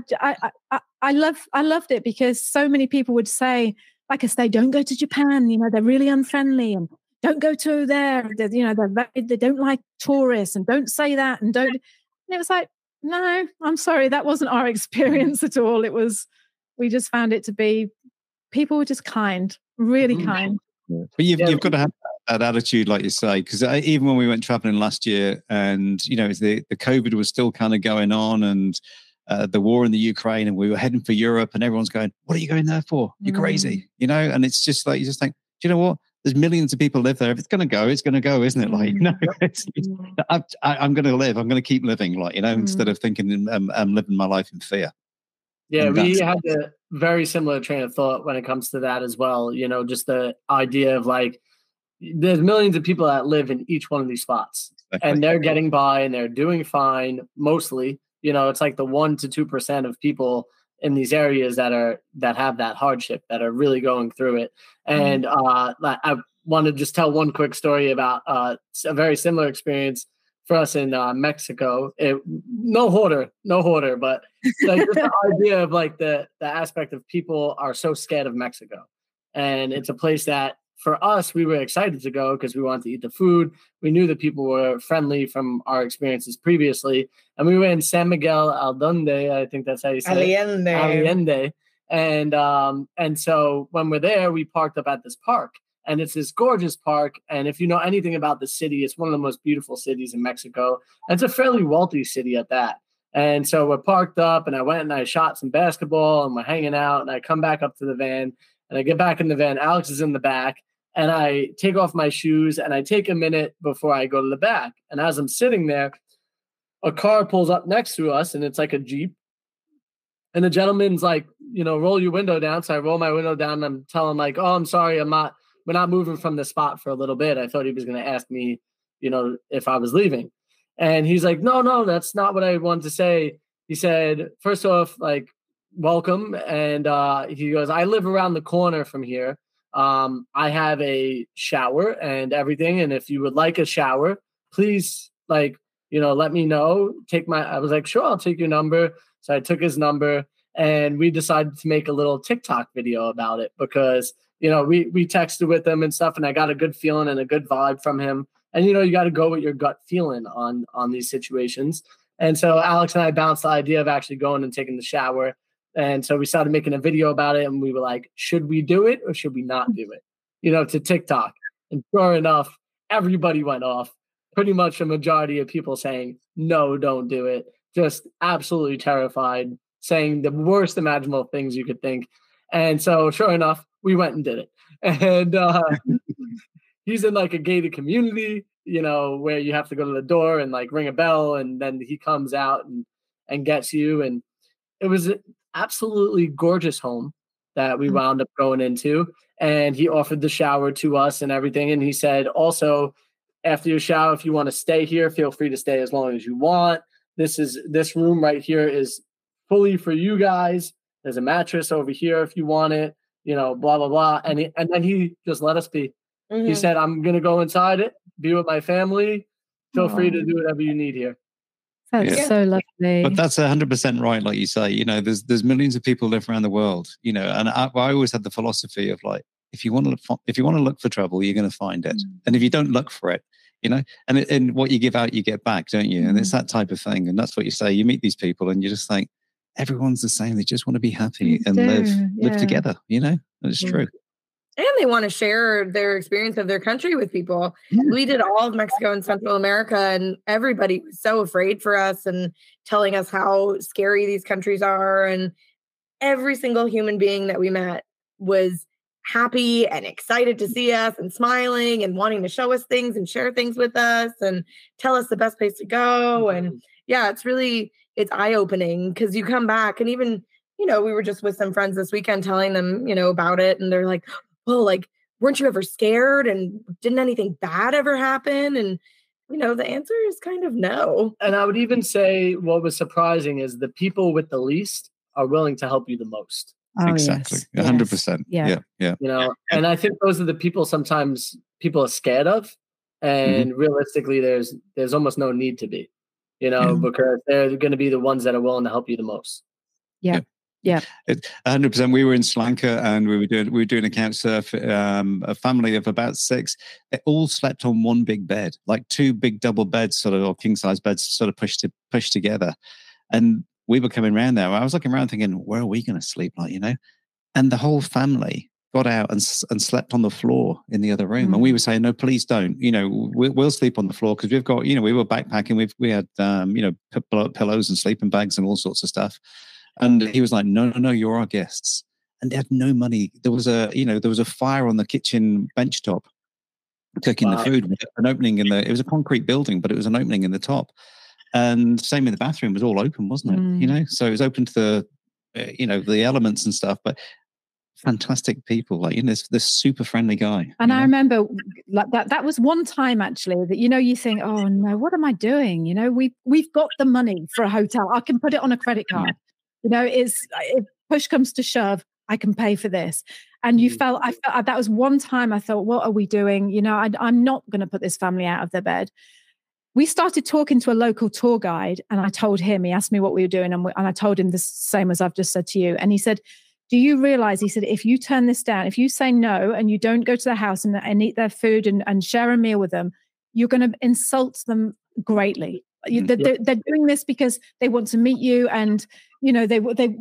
I loved it because so many people would say, like I say, don't go to Japan. They're really unfriendly and don't go to there. They don't like tourists and don't say that and don't. And it was like, no, I'm sorry, that wasn't our experience at all. We just found it to be, people were just kind, really kind. Yeah. But you've got to have that attitude, like you say, because even when we went traveling last year and, the COVID was still kind of going on and the war in the Ukraine and we were heading for Europe and everyone's going, what are you going there for? You're crazy, and it's just like, you just think, do you know what? There's millions of people live there. If it's going to go, it's going to go, isn't it? I'm going to live. I'm going to keep living, instead of thinking I'm living my life in fear. Yeah, And we that's had a very similar train of thought when it comes to that as well. You know, just the idea of like, there's millions of people that live in each one of these spots, exactly. and they're getting by and they're doing fine mostly. You know, it's like the 1% to 2% of people in these areas that have that hardship, that are really going through it. And I want to just tell one quick story about a very similar experience for us in Mexico. No hoarder, but like just the idea of like the aspect of people are so scared of Mexico. And it's a place that for us, we were excited to go because we wanted to eat the food. We knew that people were friendly from our experiences previously. And we were in San Miguel Allende, I think that's how you say it. Allende. And so when we're there, we parked up at this park. And it's this gorgeous park. And if you know anything about the city, it's one of the most beautiful cities in Mexico. And it's a fairly wealthy city at that. And so we're parked up, and I went and I shot some basketball, and we're hanging out, and I come back up to the van, and I get back in the van. Alex is in the back, and I take off my shoes, and I take a minute before I go to the back. And as I'm sitting there, a car pulls up next to us, and it's like a Jeep. And the gentleman's like, roll your window down. So I roll my window down, and I'm telling him like, oh, I'm sorry, we're not moving from the spot for a little bit. I thought he was going to ask me, if I was leaving. And he's like, no, that's not what I wanted to say. He said, first off, like, welcome. And he goes, I live around the corner from here. I have a shower and everything. And if you would like a shower, please, like, let me know. I was like, sure, I'll take your number. So I took his number, and we decided to make a little TikTok video about it because, we texted with him and stuff, and I got a good feeling and a good vibe from him. And, you got to go with your gut feeling on these situations. And so Alex and I bounced the idea of actually going and taking the shower. And so we started making a video about it, and we were like, should we do it or should we not do it? To TikTok. And sure enough, everybody went off. Pretty much a majority of people saying, no, don't do it. Just absolutely terrified, saying the worst imaginable things you could think. And so sure enough, we went and did it. And he's in like a gated community, where you have to go to the door and like ring a bell, and then he comes out and gets you. And it was an absolutely gorgeous home that we wound up going into. And he offered the shower to us and everything. And he said, also, after your shower, if you want to stay here, feel free to stay as long as you want. This room right here is fully for you guys. There's a mattress over here if you want it, blah, blah, blah. And then he just let us be. Mm-hmm. He said, I'm going to go inside it, be with my family. Feel free to do whatever you need here. That's so lovely. But that's 100% right. Like you say, there's millions of people live around the world, and I always had the philosophy of like, if you want to look for trouble, you're going to find it. And if you don't look for it, and what you give out, you get back, don't you? And it's that type of thing. And that's what you say. You meet these people and you just think, everyone's the same. They just want to be happy and live together, And it's true. And they want to share their experience of their country with people. We did all of Mexico and Central America, and everybody was so afraid for us and telling us how scary these countries are. And every single human being that we met was happy and excited to see us and smiling and wanting to show us things and share things with us and tell us the best place to go. And yeah, it's eye-opening because you come back, and even, we were just with some friends this weekend telling them, about it. And they're like, well, like, weren't you ever scared? And didn't anything bad ever happen? And, the answer is kind of no. And I would even say what was surprising is the people with the least are willing to help you the most. Oh, exactly. Yes. 100%. Yeah. And I think those are the people sometimes people are scared of. And realistically, there's almost no need to be, because they're going to be the ones that are willing to help you the most. Yeah. 100%. We were in Sri Lanka, and we were doing a couch surf. A family of about 6. They all slept on one big bed, like 2 big double beds, sort of, or king size beds, sort of pushed together. And we were coming around there. I was looking around thinking, where are we going to sleep? Like, and the whole family got out and slept on the floor in the other room. And we were saying, no, please don't, we'll sleep on the floor. Cause we've got, we were backpacking. We had, pillows and sleeping bags and all sorts of stuff. And he was like, no, you're our guests. And they had no money. There was a fire on the kitchen bench top cooking the food, an opening it was a concrete building, but it was an opening in the top. And same in the bathroom, was all open, wasn't it? So it was open to the elements and stuff, but fantastic people. Like, this super friendly guy. And I remember like that was one time actually that, you think, oh no, what am I doing? We've got the money for a hotel. I can put it on a credit card. If push comes to shove, I can pay for this. And I felt that was one time I thought, what are we doing? I'm not going to put this family out of their bed. We started talking to a local tour guide, and I told him, he asked me what we were doing, and I told him the same as I've just said to you. And he said, do you realize, he said, if you turn this down, if you say no and you don't go to their house and eat their food and share a meal with them, you're going to insult them greatly. They're doing this because they want to meet you, and they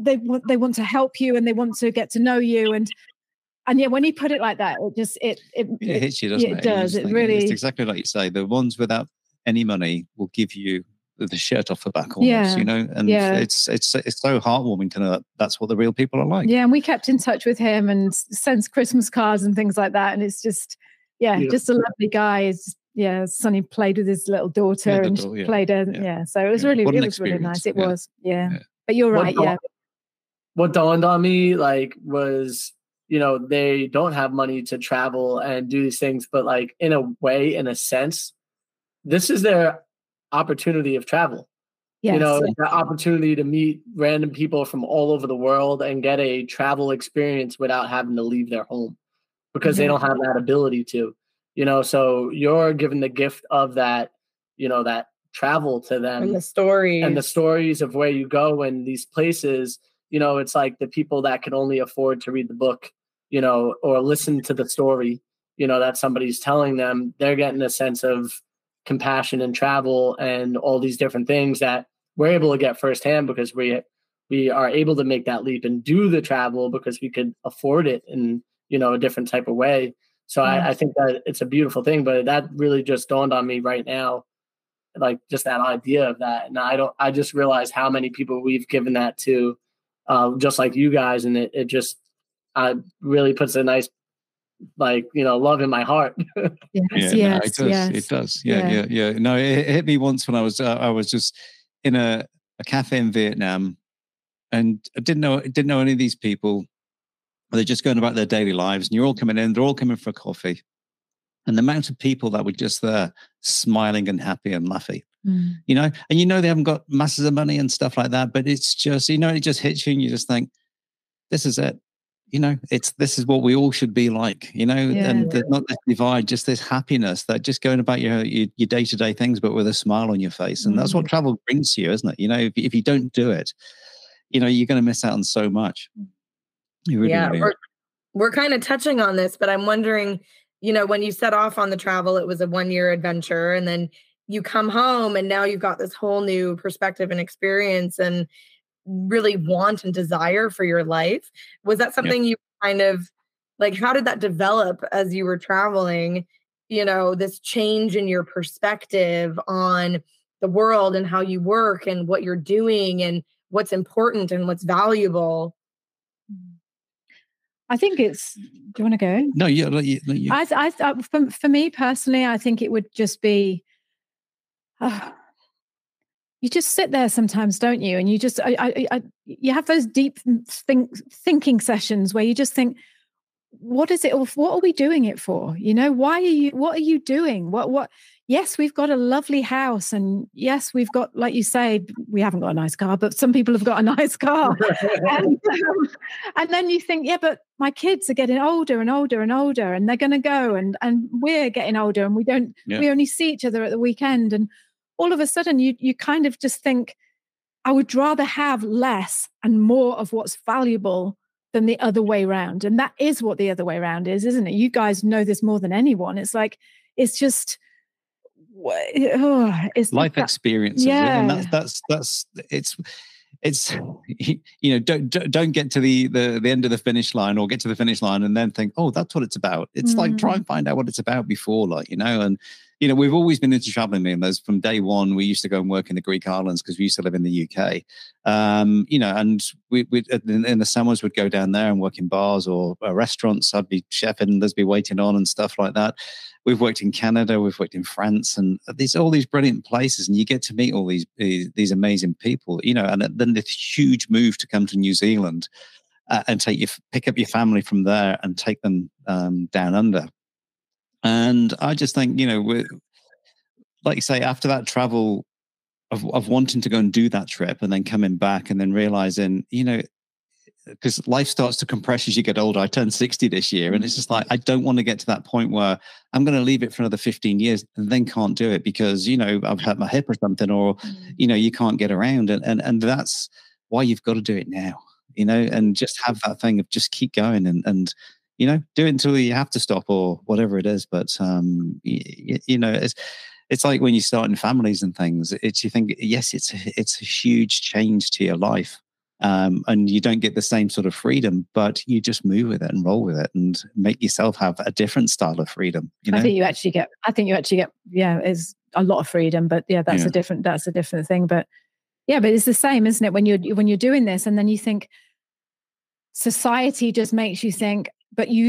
want to help you, and they want to get to know you, and yeah, when he put it like that, it hits you, doesn't it? It does. It really. It's exactly like you say. The ones without any money will give you the shirt off the back almost, and it's so heartwarming to know that that's what the real people are like. Yeah, and we kept in touch with him and sends Christmas cards and things like that, and it's just just a lovely guy. Sonny played with his little daughter played her. So it was really nice. It was, But you're right, What dawned on me was, they don't have money to travel and do these things, but in a sense, this is their opportunity of travel. Yes. The opportunity to meet random people from all over the world and get a travel experience without having to leave their home, because they don't have that ability to. So you're given the gift of that, that travel to them. And the stories of where you go and these places, it's like the people that can only afford to read the book, or listen to the story, that somebody's telling them, they're getting a sense of compassion and travel and all these different things that we're able to get firsthand because we are able to make that leap and do the travel because we could afford it in, a different type of way. So I think that it's a beautiful thing, but that really just dawned on me right now, just that idea of that. And I just realized how many people we've given that to, just like you guys. And it just really puts a nice, love in my heart. It does. Yeah. No, it hit me once when I was just in a cafe in Vietnam, and I didn't know any of these people. They're just going about their daily lives, and you're all coming in. They're all coming for a coffee, and the amount of people that were just there, smiling and happy and laughing, and they haven't got masses of money and stuff like that, but it's just, it just hits you, and you just think, this is it. This is what we all should be like, and there's not this divide, just this happiness that just going about your day-to-day things, but with a smile on your face. And that's what travel brings to you, isn't it? If you don't do it, you're going to miss out on so much. You really we're kind of touching on this, but I'm wondering, when you set off on the travel, it was a 1-year adventure, and then you come home and now you've got this whole new perspective and experience and really want and desire for your life. Was that something you kind of how did that develop as you were traveling, this change in your perspective on the world and how you work and what you're doing and what's important and what's valuable? I think it's, do you want to go? No, you. For me personally, I think it would just be, you just sit there sometimes, don't you? And you just, you have those deep thinking sessions where you just think, what is it all? What are we doing it for? What are you doing? What? Yes, we've got a lovely house, and yes, we've got, like you say, we haven't got a nice car, but some people have got a nice car. and then you think, yeah, but my kids are getting older and older and older, and they're going to go, and we're getting older, and we only see each other at the weekend, and all of a sudden you kind of just think, I would rather have less and more of what's valuable than the other way around. And that is what the other way around is, isn't it? You guys know this more than anyone. It's it's just, it's life experiences. Yeah. And that's it's don't get to the end of the finish line or get to the finish line and then think, oh, that's what it's about. It's try and find out what it's about before, and we've always been into traveling, me and Liz. From day one, we used to go and work in the Greek islands because we used to live in the UK. And we in the summers would go down there and work in bars or restaurants. I'd be chefing, Liz be waiting on and stuff like that. We've worked in Canada, we've worked in France, and all these brilliant places, and you get to meet all these amazing people, and then this huge move to come to New Zealand and pick up your family from there and take them down under. And I just think, like you say, after that travel of wanting to go and do that trip and then coming back and then realizing, because life starts to compress as you get older. I turned 60 this year, and it's just like, I don't want to get to that point where I'm going to leave it for another 15 years and then can't do it because, I've hurt my hip or something, or, you can't get around. And that's why you've got to do it now, and just have that thing of just keep going and do it until you have to stop or whatever it is. But, it's like when you're starting families and things, you think, yes, it's a huge change to your life. And you don't get the same sort of freedom, but you just move with it and roll with it and make yourself have a different style of freedom. I think you actually get, is a lot of freedom, but that's a different thing. But but it's the same, isn't it? When you're doing this, and then you think society just makes you think, but no.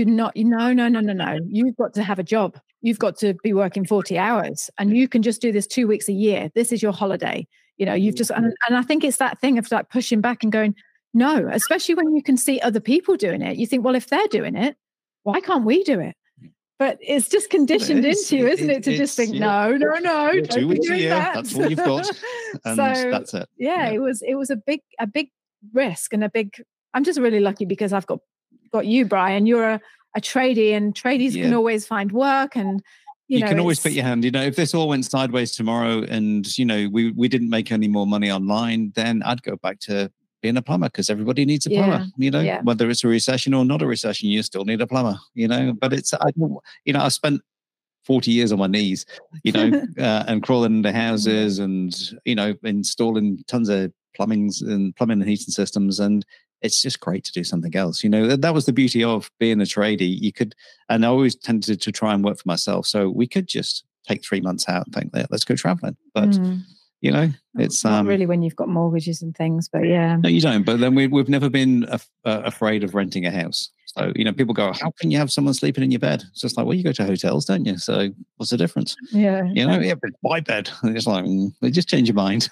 You've got to have a job. You've got to be working 40 hours, and you can just do this 2 weeks a year. This is your holiday. You've just, and I think it's that thing of like pushing back and going, no, especially when you can see other people doing it. You think, well, if they're doing it, why can't we do it? But it's just conditioned into you, isn't it? To just think, no. 2 weeks a year, that's what you've got. And so, that's it. Yeah, it was a big risk and I'm just really lucky because I've got you, Brian. You're a tradie, and tradies can always find work, and you can always put your hand. If this all went sideways tomorrow, and we didn't make any more money online, then I'd go back to being a plumber because everybody needs a plumber. Whether it's a recession or not a recession, you still need a plumber. But I spent 40 years on my knees, and crawling into houses and installing tons of plumbing and heating systems, and it's just great to do something else. That was the beauty of being a tradie. You could, and I always tended to try and work for myself. So we could just take 3 months out and think, let's go traveling. But, it's not really when you've got mortgages and things, but yeah. No, you don't. But then we've never been afraid of renting a house. So, people go, how can you have someone sleeping in your bed? It's just like, well, you go to hotels, don't you? So what's the difference? Yeah. But my bed. And it's like, just change your mind.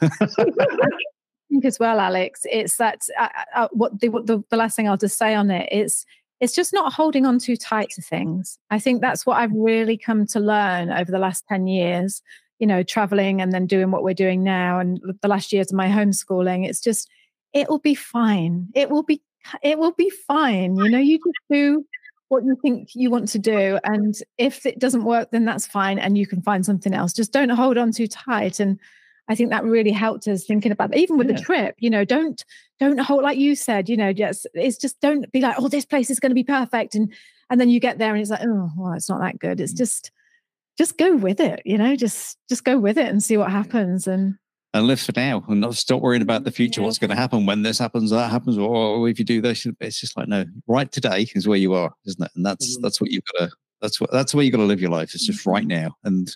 As well, Alex, it's that the last thing I'll just say on it is it's just not holding on too tight to things. I think that's what I've really come to learn over the last 10 years, traveling and then doing what we're doing now, and the last years of my homeschooling. It's just, it will be fine. It will be fine. You just do what you think you want to do, and if it doesn't work, then that's fine, and you can find something else. Just don't hold on too tight. And I think that really helped us thinking about that. Even with the trip, don't hold, like you said, it's just, don't be like, oh, this place is going to be perfect. And then you get there and it's like, oh, well, it's not that good. It's just go with it, just go with it and see what happens. And live for now and not stop worrying about the future. What's going to happen when this happens, that happens, or if you do this, it's just like, no, right today is where you are, isn't it? And that's what you've got to, that's where you got to live your life. It's just right now. And,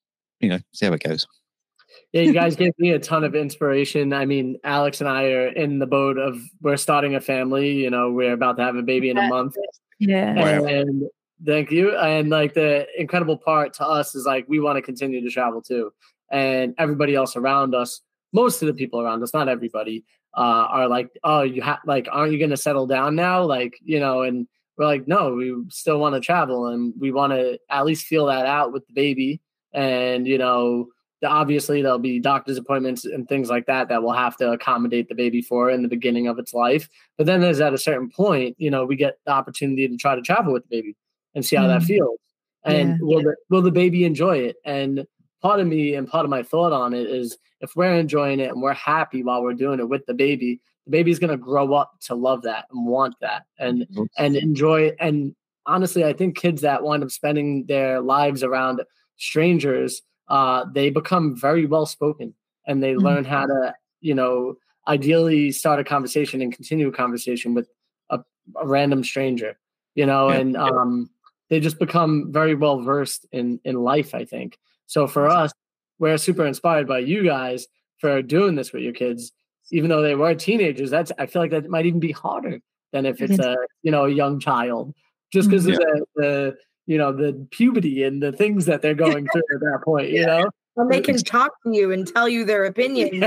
see how it goes. Yeah, you guys gave me a ton of inspiration. I mean, Alex and I are in the boat of, we're starting a family. We're about to have a baby in a month. Yeah. And thank you. And like the incredible part to us is like, we want to continue to travel too. And everybody else around us, most of the people around us, not everybody, are like, oh, aren't you going to settle down now? And we're like, no, we still want to travel, and we want to at least feel that out with the baby. And, obviously there'll be doctor's appointments and things like that we'll have to accommodate the baby for in the beginning of its life. But then there's at a certain point, we get the opportunity to try to travel with the baby and see how that feels. And will the baby enjoy it? And part of me and part of my thought on it is, if we're enjoying it and we're happy while we're doing it with the baby's going to grow up to love that and want that and enjoy it. And honestly, I think kids that wind up spending their lives around strangers, they become very well-spoken, and they learn how to, ideally start a conversation and continue a conversation with a random stranger, and they just become very well-versed in life, I think. So for us, we're super inspired by you guys for doing this with your kids, even though they were teenagers. I feel like that might even be harder than if it's a young child, just because of the puberty and the things that they're going through at that point, And they can talk to you and tell you their opinions.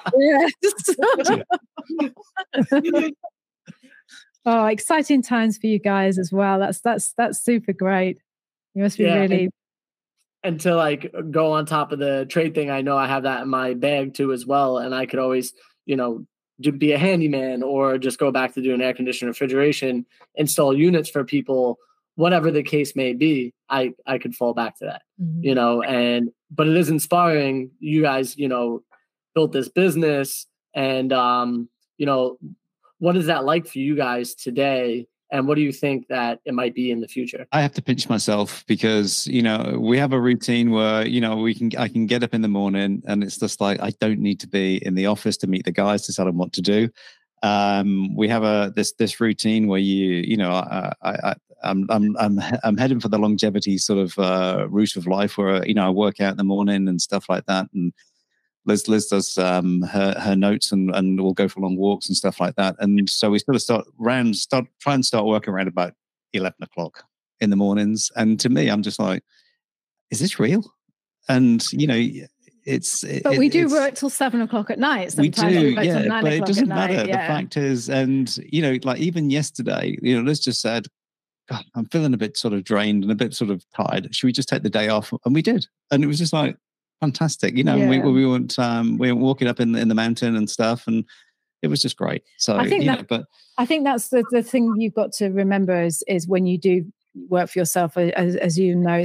Oh, exciting times for you guys as well. That's super great. You must be really. And to like go on top of the trade thing, I know I have that in my bag too as well, and I could always, be a handyman or just go back to doing air conditioning, refrigeration, install units for people, whatever the case may be. I could fall back to that, but it is inspiring. You guys, built this business, and what is that like for you guys today? And what do you think that it might be in the future? I have to pinch myself because, we have a routine where, I can get up in the morning and it's just like, I don't need to be in the office to meet the guys to tell them what to do. We have this routine where I'm heading for the longevity sort of route of life where, I work out in the morning and stuff like that. And Liz does her notes and we'll go for long walks and stuff like that. And so we sort of try and start work around about 11 o'clock in the mornings. And to me, I'm just like, is this real? And, But we do work till 7 o'clock at night. Sometimes we do, but it doesn't matter. The fact is, and, like even yesterday, Liz just said, God, I'm feeling a bit sort of drained and a bit sort of tired. Should we just take the day off? And we did. And it was just like, fantastic, we went walking up in the mountain and stuff, and it was just great. So I think that's the thing you've got to remember is when you do work for yourself, as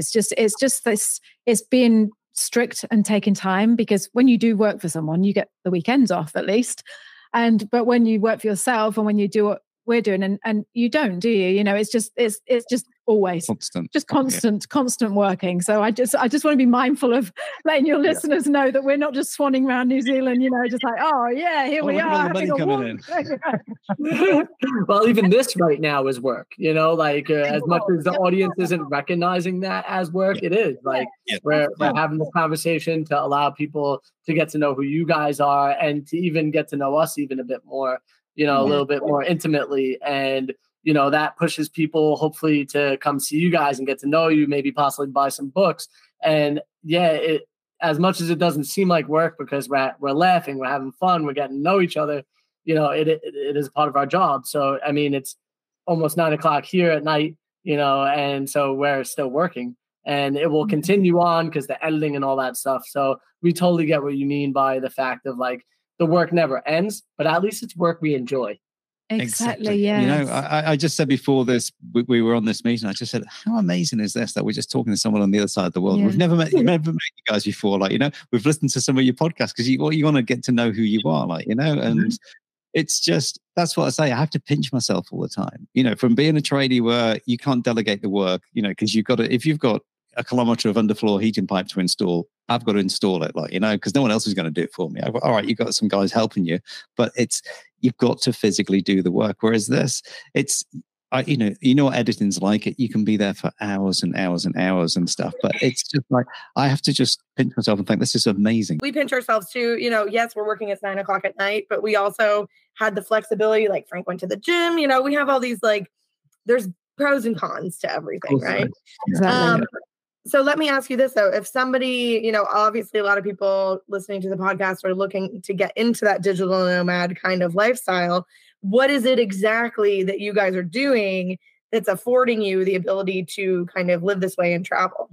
it's being strict and taking time, because when you do work for someone, you get the weekends off at least, but when you work for yourself and when you do what we're doing and you don't, do you? It's just always constant working. So I just want to be mindful of letting your listeners know that we're not just swanning around New Zealand, just like, here we are. Well, even this right now is work, as much as the audience isn't recognizing that as work, it is like we're having this conversation to allow people to get to know who you guys are and to even get to know us even a bit more, a little bit more intimately. And that pushes people hopefully to come see you guys and get to know you, maybe possibly buy some books. And as much as it doesn't seem like work because we're laughing, we're having fun, we're getting to know each other, it is part of our job. So, I mean, it's almost 9 o'clock here at night, and so we're still working and it will continue on because the editing and all that stuff. So we totally get what you mean by the fact of like the work never ends, but at least it's work we enjoy. Exactly. Yeah. I just said before this, we were on this meeting. I just said, how amazing is this that we're just talking to someone on the other side of the world? We've never met you guys before. Like, we've listened to some of your podcasts because you want to get to know who you are, and it's just, that's what I say. I have to pinch myself all the time, from being a tradie where you can't delegate the work, because if you've got a kilometer of underfloor heating pipe to install, I've got to install it, because no one else is going to do it for me. All right, you've got some guys helping you, but you've got to physically do the work. Whereas this, what editing's like. You can be there for hours and hours and hours and stuff, but it's just like, I have to just pinch myself and think, this is amazing. We pinch ourselves too. Yes, we're working at 9 o'clock at night, but we also had the flexibility, like Frank went to the gym, we have all these, there's pros and cons to everything, right? Exactly. So let me ask you this, though. If somebody, obviously a lot of people listening to the podcast are looking to get into that digital nomad kind of lifestyle, what is it exactly that you guys are doing that's affording you the ability to kind of live this way and travel?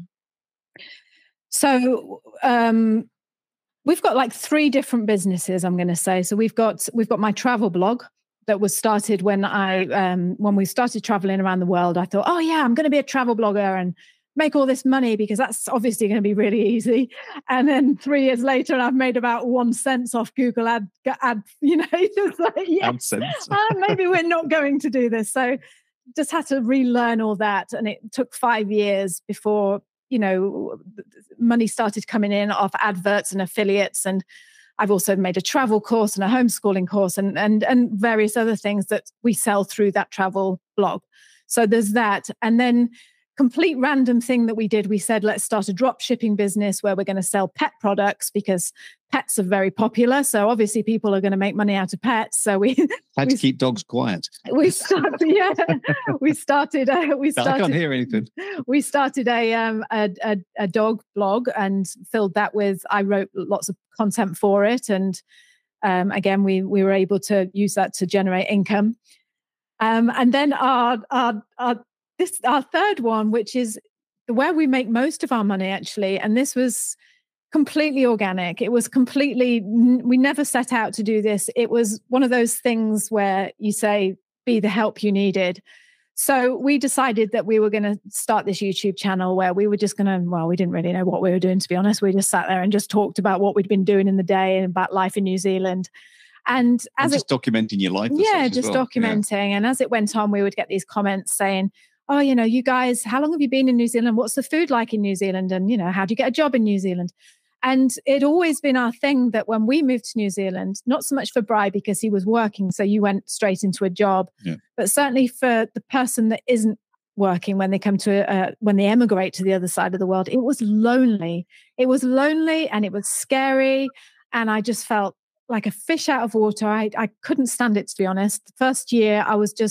So we've got 3 different businesses, I'm going to say. So we've got my travel blog that was started when we started traveling around the world. I thought, I'm going to be a travel blogger and make all this money because that's obviously going to be really easy. And then 3 years later, I've made about 1 cent off Google ad just like, maybe we're not going to do this. So just had to relearn all that. And it took 5 years before, money started coming in off adverts and affiliates. And I've also made a travel course and a homeschooling course and various other things that we sell through that travel blog. So there's that. And then complete random thing that we did. We said, let's start a drop shipping business where we're going to sell pet products because pets are very popular. So obviously people are going to make money out of pets. So we had to keep dogs quiet. We started. I can't hear anything. We started a dog blog and filled that with. I wrote lots of content for it, and again, we were able to use that to generate income. And then our third one, which is where we make most of our money, actually, and this was completely organic. It was completely, we never set out to do this. It was one of those things where you say, be the help you needed. So we decided that we were going to start this YouTube channel where we were just going to, well, we didn't really know what we were doing, to be honest. We just sat there and just talked about what we'd been doing in the day and about life in New Zealand. And just documenting your life. Documenting. Yeah. And as it went on, we would get these comments saying, oh, you guys, how long have you been in New Zealand? What's the food like in New Zealand? And, how do you get a job in New Zealand? And it'd always been our thing that when we moved to New Zealand, not so much for Bri because he was working, so you went straight into a job, but certainly for the person that isn't working when they come to when they emigrate to the other side of the world, it was lonely. It was lonely and it was scary, and I just felt like a fish out of water. I couldn't stand it, to be honest. The first year,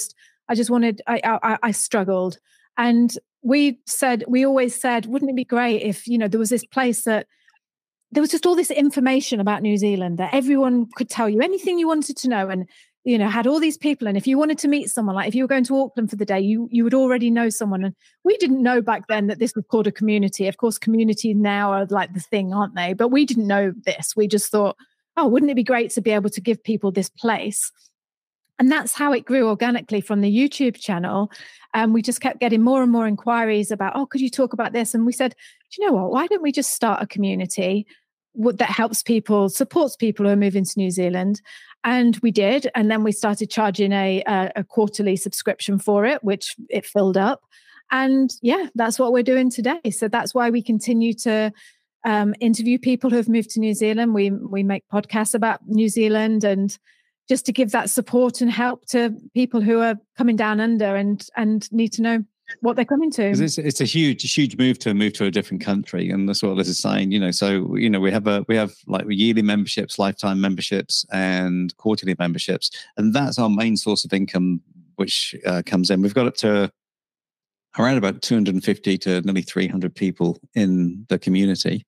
I struggled, and we always said, wouldn't it be great if there was this place that. There was just all this information about New Zealand that everyone could tell you anything you wanted to know, and had all these people. And if you wanted to meet someone, like if you were going to Auckland for the day, you would already know someone. And we didn't know back then that this was called a community. Of course, communities now are like the thing, aren't they? But we didn't know this. We just thought, oh, wouldn't it be great to be able to give people this place? And that's how it grew organically from the YouTube channel. And we just kept getting more and more inquiries about, oh, could you talk about this? And we said, do you know what? Why don't we just start a community that helps people, supports people who are moving to New Zealand? And we did. And then we started charging a quarterly subscription for it, which it filled up. And yeah, that's what we're doing today. So that's why we continue to interview people who have moved to New Zealand. We make podcasts about New Zealand, and just to give that support and help to people who are coming down under and need to know what they're coming to. It's a huge move to a different country, and that's what Liz is saying. So we have like yearly memberships, lifetime memberships, and quarterly memberships, and that's our main source of income, which comes in. We've got up to around about 250 to nearly 300 people in the community.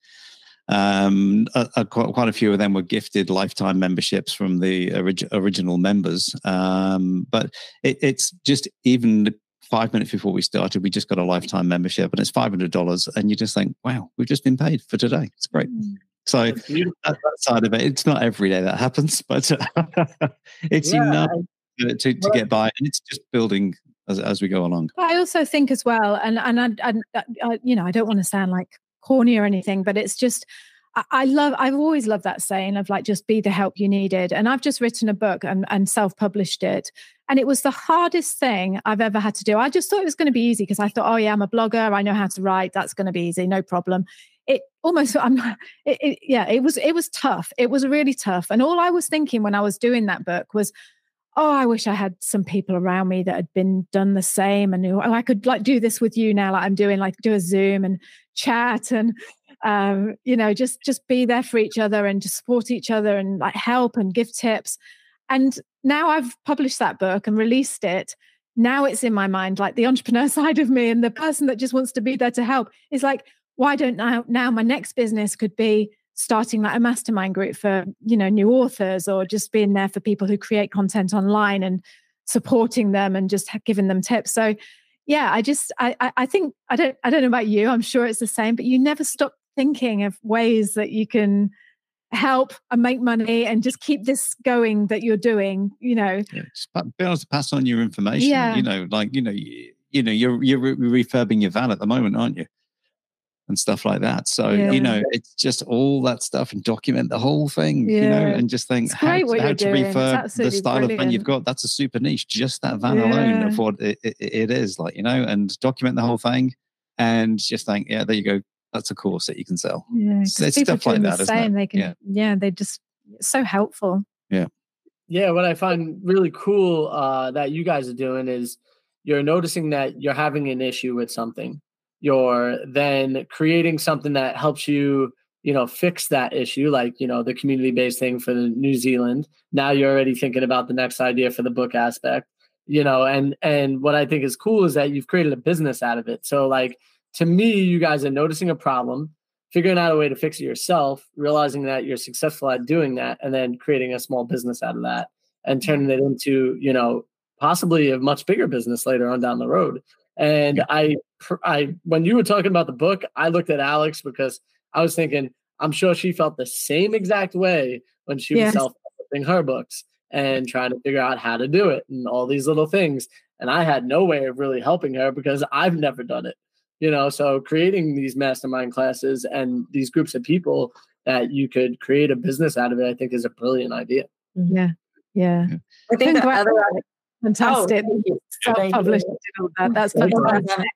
Quite a few of them were gifted lifetime memberships from the original members, but it's just even 5 minutes before we started, we just got a lifetime membership, and it's $500. And you just think, wow, we've just been paid for today. It's great. So that side of it, it's not every day that happens, but it's enough to get by. And it's just building as we go along. I also think as well, and I don't want to sound like corny or anything, but it's just, I've always loved that saying of like, just be the help you needed. And I've just written a book and self-published it. And it was the hardest thing I've ever had to do. I just thought it was going to be easy because I thought, oh yeah, I'm a blogger. I know how to write. That's going to be easy. No problem. It was tough. It was really tough. And all I was thinking when I was doing that book was, oh, I wish I had some people around me that had done the same and knew, oh, I could like do this with you now, like I'm doing, like do a Zoom and chat and, just be there for each other and just support each other and like help and give tips. And now I've published that book and released it. Now it's in my mind, like the entrepreneur side of me and the person that just wants to be there to help is like, why don't now my next business could be starting like a mastermind group for, new authors, or just being there for people who create content online and supporting them and just giving them tips. So yeah, I think, I don't know about you, I'm sure it's the same, but you never stop thinking of ways that you can help and make money and just keep this going that you're doing, Just be able to pass on your information, you're refurbing your van at the moment, aren't you? And stuff like that. So, it's just all that stuff and document the whole thing, and just think how to refurb the style of van you've got. That's a super niche, just that van alone of what it is like, and document the whole thing and just think, there you go. That's a course that you can sell. Yeah. So it's stuff like that, isn't it? They can, they just so helpful. Yeah. Yeah. What I find really cool that you guys are doing is you're noticing that you're having an issue with something. You're then creating something that helps you, fix that issue, like, the community-based thing for the New Zealand. Now you're already thinking about the next idea for the book aspect, and what I think is cool is that you've created a business out of it. So like, to me, you guys are noticing a problem, figuring out a way to fix it yourself, realizing that you're successful at doing that, and then creating a small business out of that and turning it into, possibly a much bigger business later on down the road. And I when you were talking about the book, I looked at Alex because I was thinking, I'm sure she felt the same exact way when she was self-publishing her books and trying to figure out how to do it and all these little things. And I had no way of really helping her because I've never done it. So creating these mastermind classes and these groups of people that you could create a business out of it, I think is a brilliant idea. Yeah. I think the other fantastic. Self-published and all that. That's fantastic.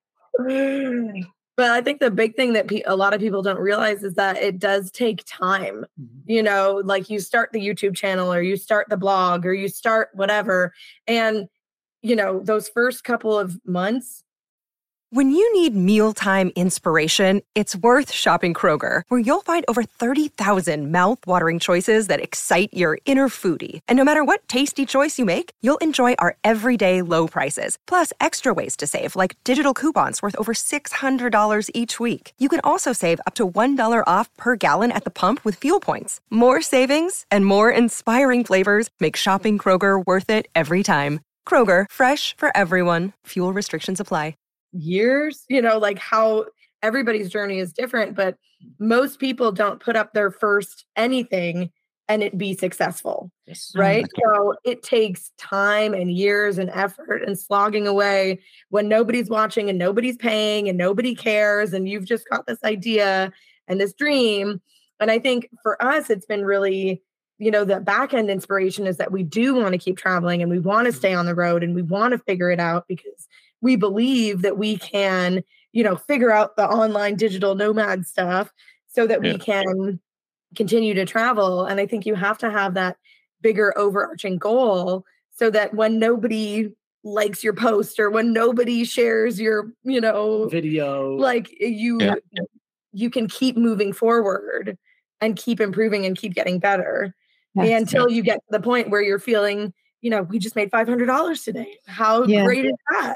But I think the big thing that a lot of people don't realize is that it does take time. Like you start the YouTube channel or you start the blog or you start whatever. And, those first couple of months. When you need mealtime inspiration, it's worth shopping Kroger, where you'll find over 30,000 mouth-watering choices that excite your inner foodie. And no matter what tasty choice you make, you'll enjoy our everyday low prices, plus extra ways to save, like digital coupons worth over $600 each week. You can also save up to $1 off per gallon at the pump with fuel points. More savings and more inspiring flavors make shopping Kroger worth it every time. Kroger, fresh for everyone. Fuel restrictions apply. Years, like how everybody's journey is different, but most people don't put up their first anything and it be successful, right? So it takes time and years and effort and slogging away when nobody's watching and nobody's paying and nobody cares and you've just got this idea and this dream. And I think for us, it's been really, the back end inspiration is that we do want to keep traveling and we want to stay on the road and we want to figure it out because we believe that we can, figure out the online digital nomad stuff so that we can continue to travel. And I think you have to have that bigger overarching goal so that when nobody likes your post or when nobody shares your, video, like you can keep moving forward and keep improving and keep getting better until you get to the point where you're feeling, we just made $500 today. How great is that?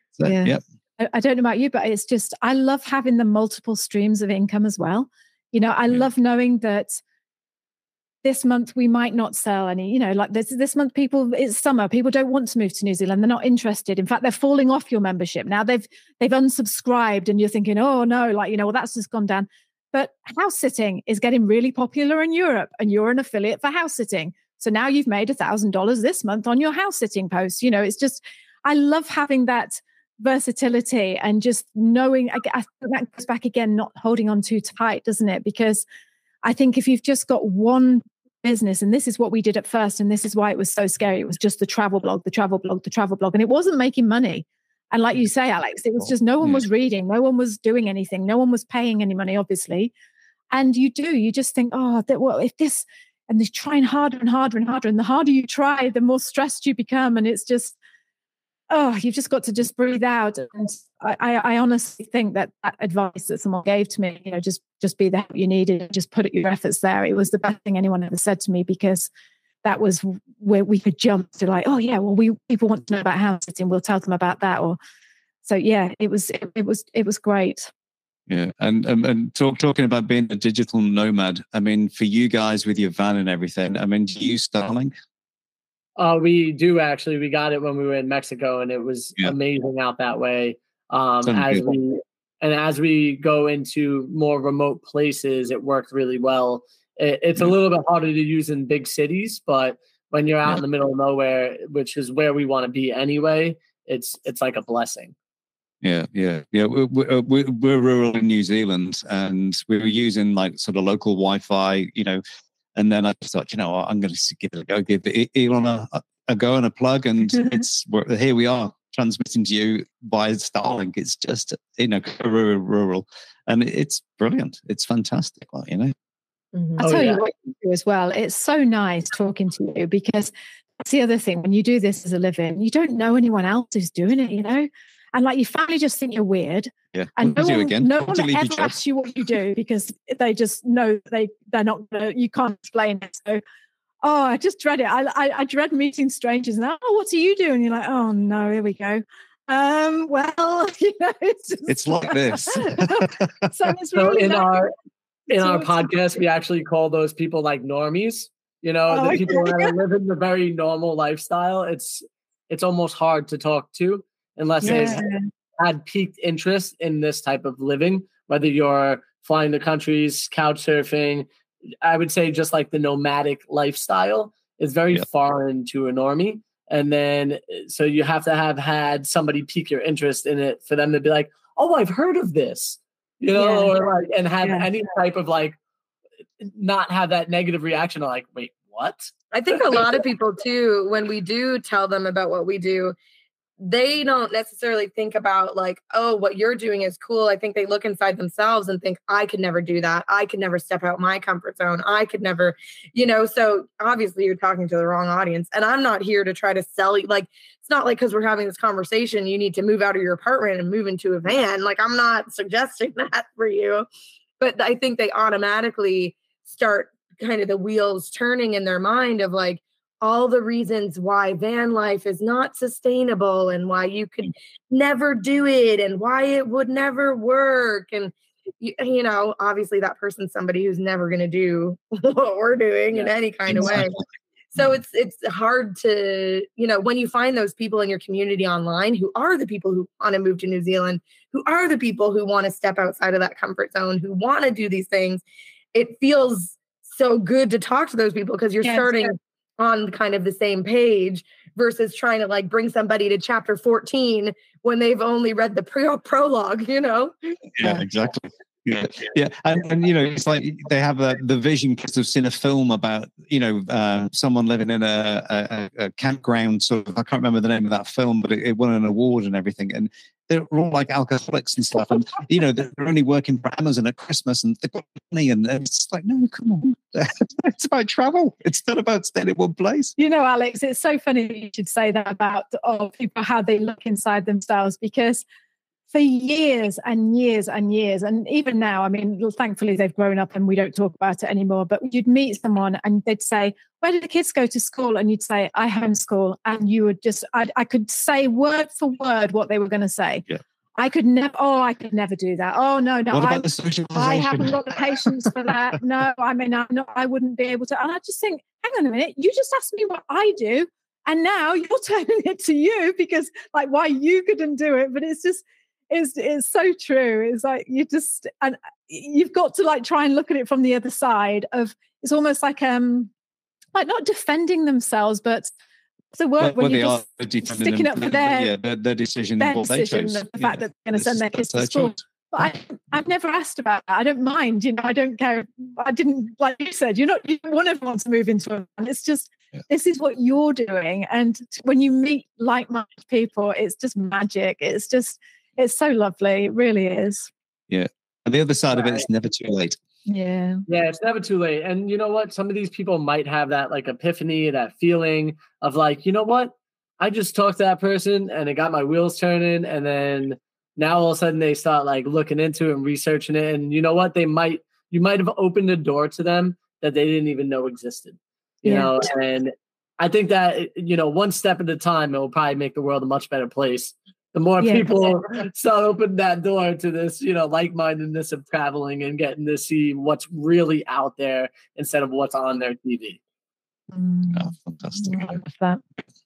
I don't know about you, but it's just, I love having the multiple streams of income as well. I love knowing that this month we might not sell any, like this month it's summer. People don't want to move to New Zealand. They're not interested. In fact, they're falling off your membership. Now they've unsubscribed and you're thinking, oh no, well, that's just gone down. But house sitting is getting really popular in Europe and you're an affiliate for house sitting. So now you've made $1,000 this month on your house sitting post. It's just, I love having that versatility and just knowing. I think that goes back again, not holding on too tight, doesn't it? Because I think if you've just got one business, and this is what we did at first, and this is why it was so scary. It was just the travel blog, and it wasn't making money. And like you say, Alex, it was just no one was reading, no one was doing anything, no one was paying any money, obviously. And you just think, if this, and they're trying harder and harder and harder, and the harder you try, the more stressed you become, and it's just, you've just got to just breathe out. And I honestly think that advice that someone gave to me, just be the help you needed, just put your efforts there. It was the best thing anyone ever said to me, because that was where we could jump to like, people want to know about house sitting, we'll tell them about that. It was great. Yeah. And talking about being a digital nomad, I mean, for you guys with your van and everything, I mean, do you use Starlink? We do actually. We got it when we were in Mexico, and it was amazing out that way. As we go into more remote places, it worked really well. It's a little bit harder to use in big cities, but when you're out in the middle of nowhere, which is where we want to be anyway, it's like a blessing. Yeah. We're rural in New Zealand, and we were using like sort of local Wi-Fi, and then I thought, I'm going to give it a go, give Elon a go and a plug, and here we are transmitting to you via Starlink. It's just, rural, and it's brilliant. It's fantastic, I'll tell you what you do as well. It's so nice talking to you, because that's the other thing. When you do this as a living, you don't know anyone else who's doing it, And like your family just think you're weird. Yeah. And no one ever asks you what you do because they just know they're not you can't explain it. So I just dread it. I dread meeting strangers and what do you do? And you're like, oh no, here we go. Well, it's like this. So in our podcast, we actually call those people like normies. The people that are living the very normal lifestyle. It's almost hard to talk to unless they had peaked interest in this type of living, whether you're flying the countries, couch surfing. I would say just like the nomadic lifestyle is very foreign to a normie. And then, so you have to have had somebody pique your interest in it for them to be like, oh, I've heard of this, or like, and have any type of like, not have that negative reaction of like, wait, what? I think a lot of people too, when we do tell them about what we do, they don't necessarily think about like, oh, what you're doing is cool. I think they look inside themselves and think, I could never do that. I could never step out my comfort zone. I could never, so obviously you're talking to the wrong audience. And I'm not here to try to sell you. Like, it's not like because we're having this conversation, you need to move out of your apartment and move into a van. Like, I'm not suggesting that for you. But I think they automatically start kind of the wheels turning in their mind of like, all the reasons why van life is not sustainable and why you could never do it and why it would never work. And, obviously that person's somebody who's never going to do what we're doing in any kind of way. So it's hard to, when you find those people in your community online who are the people who want to move to New Zealand, who are the people who want to step outside of that comfort zone, who want to do these things, it feels so good to talk to those people because you're starting on kind of the same page versus trying to like bring somebody to chapter 14 when they've only read the prologue, Yeah, exactly. Yeah. And it's like they have the vision because they've seen a film about, someone living in a campground. Sort of, I can't remember the name of that film, but it won an award and everything. And they're all like alcoholics and stuff. And, they're only working for Amazon at Christmas and they've got money. And it's like, no, come on. It's about travel. It's not about staying in one place. Alex, it's so funny that you should say that about people, how they look inside themselves, because for years and years and years, and even now, I mean, thankfully they've grown up and we don't talk about it anymore, but you'd meet someone and they'd say, where did the kids go to school? And you'd say, I homeschool. And you would just, I could say word for word what they were going to say. Yeah. I could never do that. Oh, no. What about the socialization? I haven't got the patience for that. No, I wouldn't be able to. And I just think, hang on a minute, you just asked me what I do. And now you're turning it to you because like why you couldn't do it. But it's just, it's so true. It's like and you've got to like try and look at it from the other side of, it's almost like not defending themselst, but the word when you're just sticking up for their decision, what they chose. The fact that they're going to send their kids to school. But I've never asked about that. I don't mind. I don't care. I didn't, like you said, you don't want everyone to move into a van. It's just, this is what you're doing. And when you meet like-minded people, it's just magic. It's so lovely. It really is. Yeah. And the other side of it is never too late. Yeah. Yeah, it's never too late. And you know what? Some of these people might have that like epiphany, that feeling of like, you know what? I just talked to that person and it got my wheels turning. And then now all of a sudden they start like looking into it and researching it. And you know what? You might have opened a door to them that they didn't even know existed. You know, and I think that, one step at a time, it will probably make the world a much better place. The more people start opening that door to this, like-mindedness of traveling and getting to see what's really out there instead of what's on their TV. Oh, fantastic. I love that.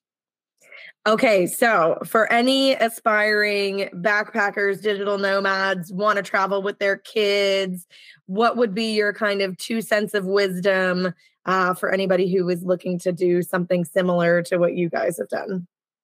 Okay, so for any aspiring backpackers, digital nomads, want to travel with their kids, what would be your kind of 2 cents of wisdom for anybody who is looking to do something similar to what you guys have done?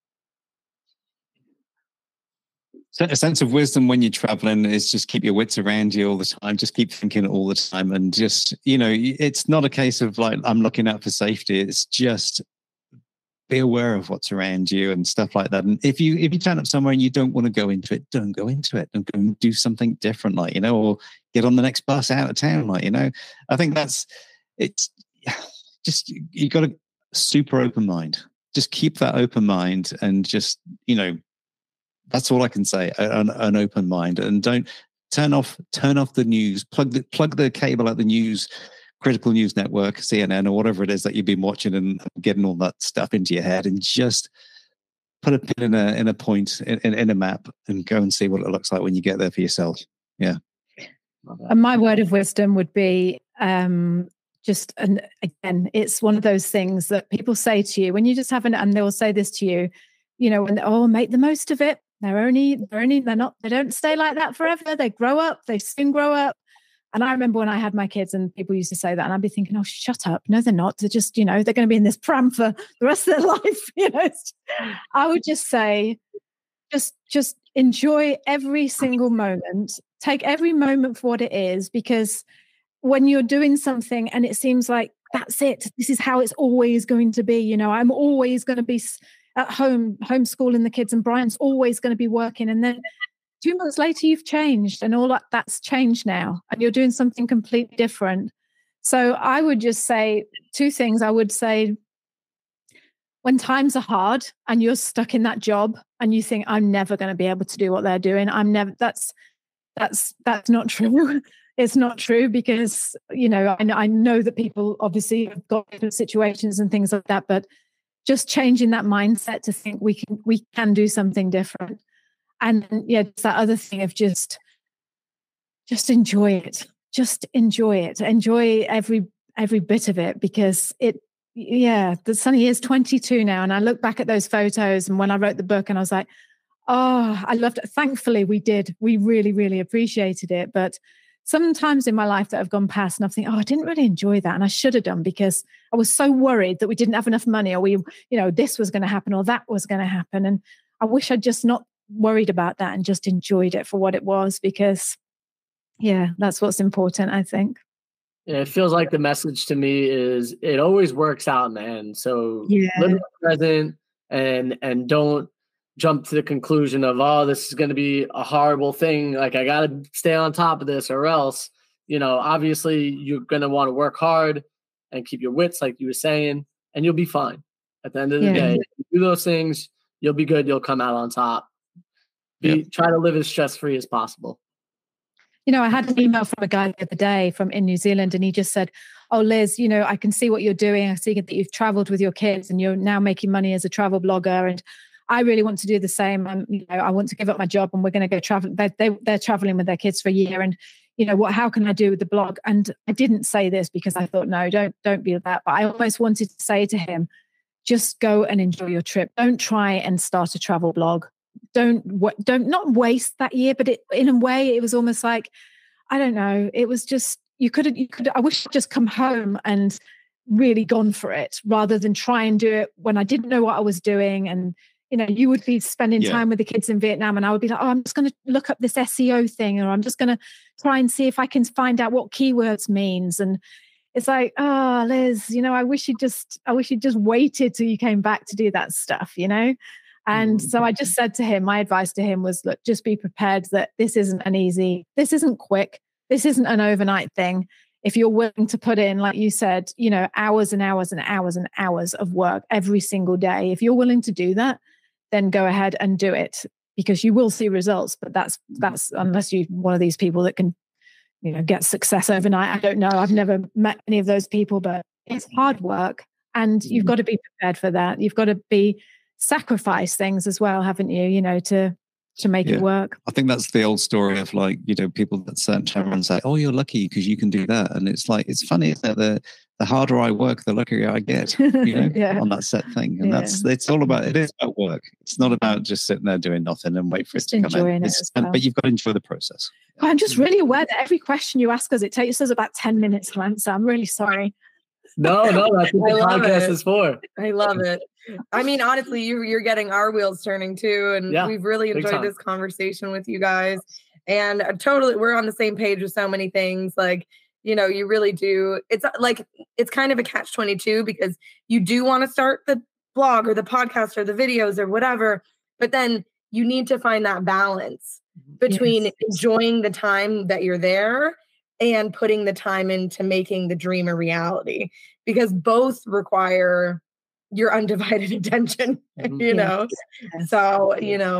So a sense of wisdom when you're traveling is just keep your wits around you all the time. Just keep thinking all the time. And just, it's not a case of like, I'm looking out for safety. It's just be aware of what's around you and stuff like that. And if you turn up somewhere and you don't want to go into it, don't go into it. Don't go and do something different, like, or get on the next bus out of town. Like, I think it's just, you got a super open mind. Just keep that open mind and just, That's all I can say. An open mind, and don't turn off the news. Plug the cable at the news, critical news network, CNN, or whatever it is that you've been watching, and getting all that stuff into your head, and just put a pin in a point in a map, and go and see what it looks like when you get there for yourself. Yeah. And my word of wisdom would be again, it's one of those things that people say to you when you just haven't, and they will say this to you, when make the most of it. They don't stay like that forever. They grow up, they soon grow up. And I remember when I had my kids and people used to say that, and I'd be thinking, oh, shut up. No, they're not. They're just, they're going to be in this pram for the rest of their life. I would just say, just enjoy every single moment. Take every moment for what it is, because when you're doing something and it seems like that's it, this is how it's always going to be. I'm always going to be at home, homeschooling the kids, and Brian's always going to be working. And then 2 months later, you've changed, and all that's changed now, and you're doing something completely different. So I would just say 2 things. I would say, when times are hard and you're stuck in that job and you think, I'm never going to be able to do what they're doing, that's not true. It's not true, because, I know that people obviously have got different situations and things like that, but just changing that mindset to think we can do something different. And it's that other thing of just enjoy it. Just enjoy it. Enjoy every bit of it, because the Sonny is 22 now. And I look back at those photos and when I wrote the book, and I was like, oh, I loved it. Thankfully we did. We really, really appreciated it. But sometimes in my life that I've gone past and I think, oh, I didn't really enjoy that. And I should have done, because I was so worried that we didn't have enough money, or this was going to happen, or that was going to happen. And I wish I'd just not worried about that and just enjoyed it for what it was, because that's what's important, I think. Yeah, it feels like the message to me is it always works out in the end. So live in the present, and don't jump to the conclusion of, oh, this is going to be a horrible thing. Like, I got to stay on top of this, or else, obviously you're going to want to work hard and keep your wits, like you were saying, and you'll be fine. At the end of the day, if you do those things, you'll be good. You'll come out on top. Try to live as stress-free as possible. I had an email from a guy the other day in New Zealand, and he just said, oh, Liz, I can see what you're doing. I see that you've traveled with your kids and you're now making money as a travel blogger. And I really want to do the same. I want to give up my job, and we're going to go travel. They're traveling with their kids for a year. And, how can I do with the blog? And I didn't say this because I thought, no, don't be that. But I almost wanted to say to him, just go and enjoy your trip. Don't try and start a travel blog. Don't not waste that year. But in a way, it was almost like, I don't know. It was just, I wish I'd just come home and really gone for it, rather than try and do it when I didn't know what I was doing. And, you would be spending time with the kids in Vietnam, and I would be like, oh, I'm just going to look up this SEO thing, or I'm just going to try and see if I can find out what keywords means. And it's like, oh, Liz, I wish you just waited till you came back to do that stuff, And so I just said to him, my advice to him was, look, just be prepared that this isn't this isn't quick. This isn't an overnight thing. If you're willing to put in, like you said, hours and hours and hours and hours of work every single day, if you're willing to do that, then go ahead and do it, because you will see results. But that's unless you're one of these people that can, get success overnight. I don't know. I've never met any of those people, but it's hard work, and you've got to be prepared for that. You've got to sacrifice things as well, haven't you? To make it work. I think that's the old story of people that sit and say, oh, you're lucky because you can do that. And it's like, it's funny, isn't it? The harder I work, the luckier I get, on that set thing. And it's all about, it is about work. It's not about just sitting there doing nothing and wait for it to come in. But you've got to enjoy the process. I'm just really aware that every question you ask us, it takes us about 10 minutes to answer. I'm really sorry. No, that's what the podcast is for. I love it. I mean, honestly, you're getting our wheels turning too. And we've really enjoyed this conversation with you guys. And totally, we're on the same page with so many things. Like, you really do. It's like, it's kind of a catch-22, because you do want to start the blog or the podcast or the videos or whatever, but then you need to find that balance between enjoying the time that you're there and putting the time into making the dream a reality, because both require your undivided attention, So,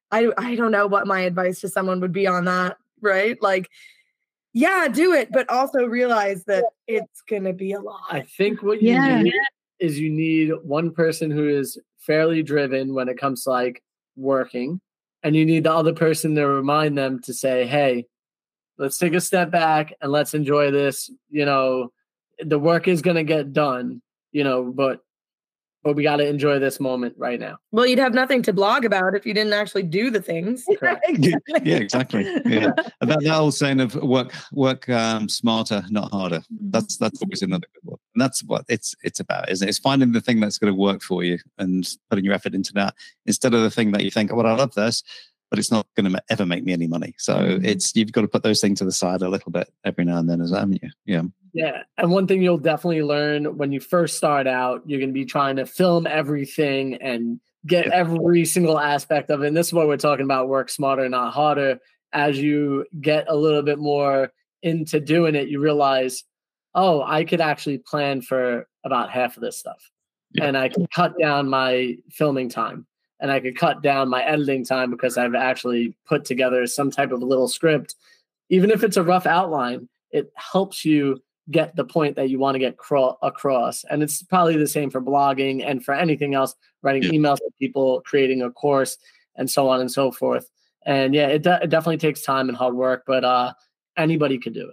I don't know what my advice to someone would be on that, right? Like, yeah, do it, but also realize that it's going to be a lot. I think what you need is you need one person who is fairly driven when it comes to like working, and you need the other person to remind them to say, hey, let's take a step back and let's enjoy this. You know, the work is going to get done, you know, but we got to enjoy this moment right now. Well, you'd have nothing to blog about if you didn't actually do the things. Yeah, exactly. Yeah, that old saying of work smarter, not harder. That's always another good one, and that's what it's about, isn't it? It's finding the thing that's going to work for you and putting your effort into that instead of the thing that you think, well, I love this, but it's not going to ever make me any money. So you've got to put those things to the side a little bit every now and then, haven't you? Yeah. Yeah. And one thing you'll definitely learn when you first start out, you're going to be trying to film everything and get every single aspect of it. And this is what we're talking about, work smarter, not harder. As you get a little bit more into doing it, you realize, oh, I could actually plan for about half of this stuff. Yeah. And I can cut down my filming time. And I could cut down my editing time because I've actually put together some type of little script. Even if it's a rough outline, it helps you get the point that you want to get across. And it's probably the same for blogging and for anything else, writing emails to people, creating a course, and so on and so forth. And yeah, it definitely takes time and hard work, but anybody could do it.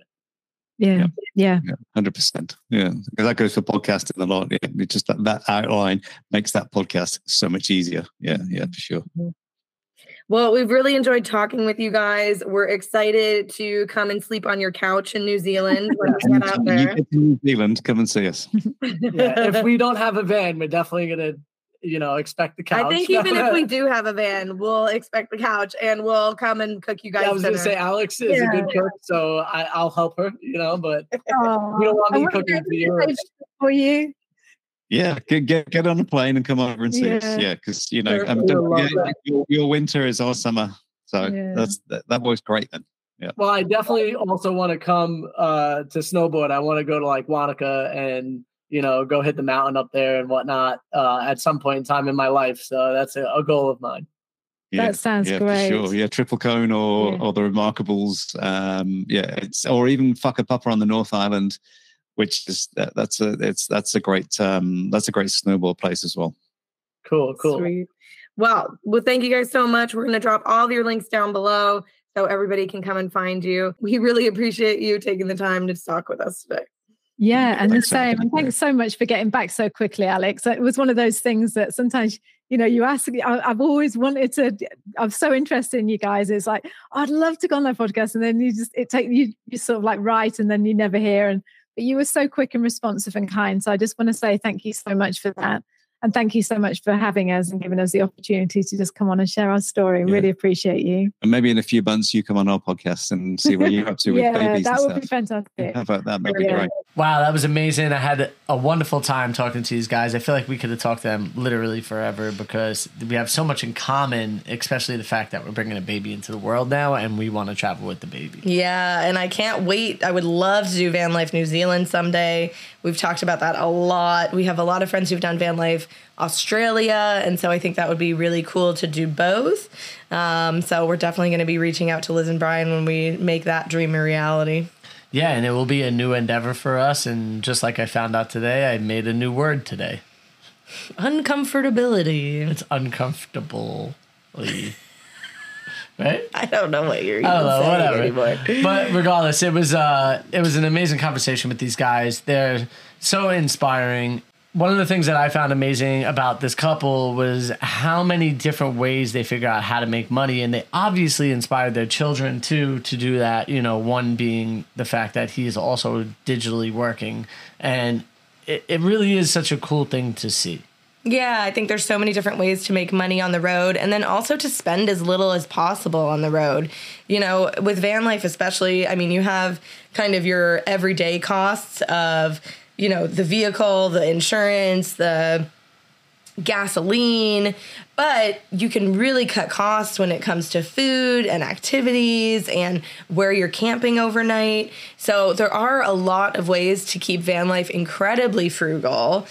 Yeah. 100%. Yeah, that goes for podcasting a lot. It's just that outline makes that podcast so much easier. Yeah, for sure. Well, we've really enjoyed talking with you guys. We're excited to come and sleep on your couch in New Zealand when we get out there. You get to New Zealand, come and see us. If we don't have a van, we're definitely going to, expect the couch. I think even if we do have a van, we'll expect the couch and we'll come and cook you guys. I was going to say, Alex is a good cook, so I'll help her, but you don't want me cooking for yours. For you. Yeah, get on a plane and come over and see us. Yeah, because your winter is our summer, so that works great then. Yeah. Well, I definitely also want to come to snowboard. I want to go to like Wanaka and go hit the mountain up there and whatnot at some point in time in my life. So that's a goal of mine. Yeah, that sounds great. For sure. Yeah, Triple Cone or the Remarkables. Or even Whakapapa on the North Island, which is that's a great snowboard place as well. Cool. Sweet. Well, thank you guys so much. We're going to drop all of your links down below so everybody can come and find you. We really appreciate you taking the time to talk with us today. Yeah, and the same. And thanks so much for getting back so quickly, Alex. It was one of those things that sometimes, you ask, I've always wanted to, I'm so interested in you guys. It's like, I'd love to go on that podcast. And then you sort of like write and then you never hear. But you were so quick and responsive and kind. So I just want to say thank you so much for that. And thank you so much for having us and giving us the opportunity to just come on and share our story. Really appreciate you. And maybe in a few months you come on our podcast and see where you're up to with babies. That would be fantastic. How about that? That'd be great. Wow, that was amazing. I had a wonderful time talking to these guys. I feel like we could have talked to them literally forever because we have so much in common, especially the fact that we're bringing a baby into the world now and we want to travel with the baby. Yeah, and I can't wait. I would love to do Van Life New Zealand someday. We've talked about that a lot. We have a lot of friends who've done Van Life Australia, and so I think that would be really cool to do both. So we're definitely going to be reaching out to Liz and Brian when we make that dream a reality. Yeah, and it will be a new endeavor for us. And just like I found out today, I made a new word today. Uncomfortability. It's uncomfortable. Right? I don't know what you're even saying anymore. But regardless, it was an amazing conversation with these guys. They're so inspiring. One of the things that I found amazing about this couple was how many different ways they figure out how to make money. And they obviously inspired their children, too, to do that. One being the fact that he is also digitally working. And it really is such a cool thing to see. Yeah, I think there's so many different ways to make money on the road and then also to spend as little as possible on the road. With van life especially, I mean, you have kind of your everyday costs of the vehicle, the insurance, the gasoline, but you can really cut costs when it comes to food and activities and where you're camping overnight. So there are a lot of ways to keep van life incredibly frugal.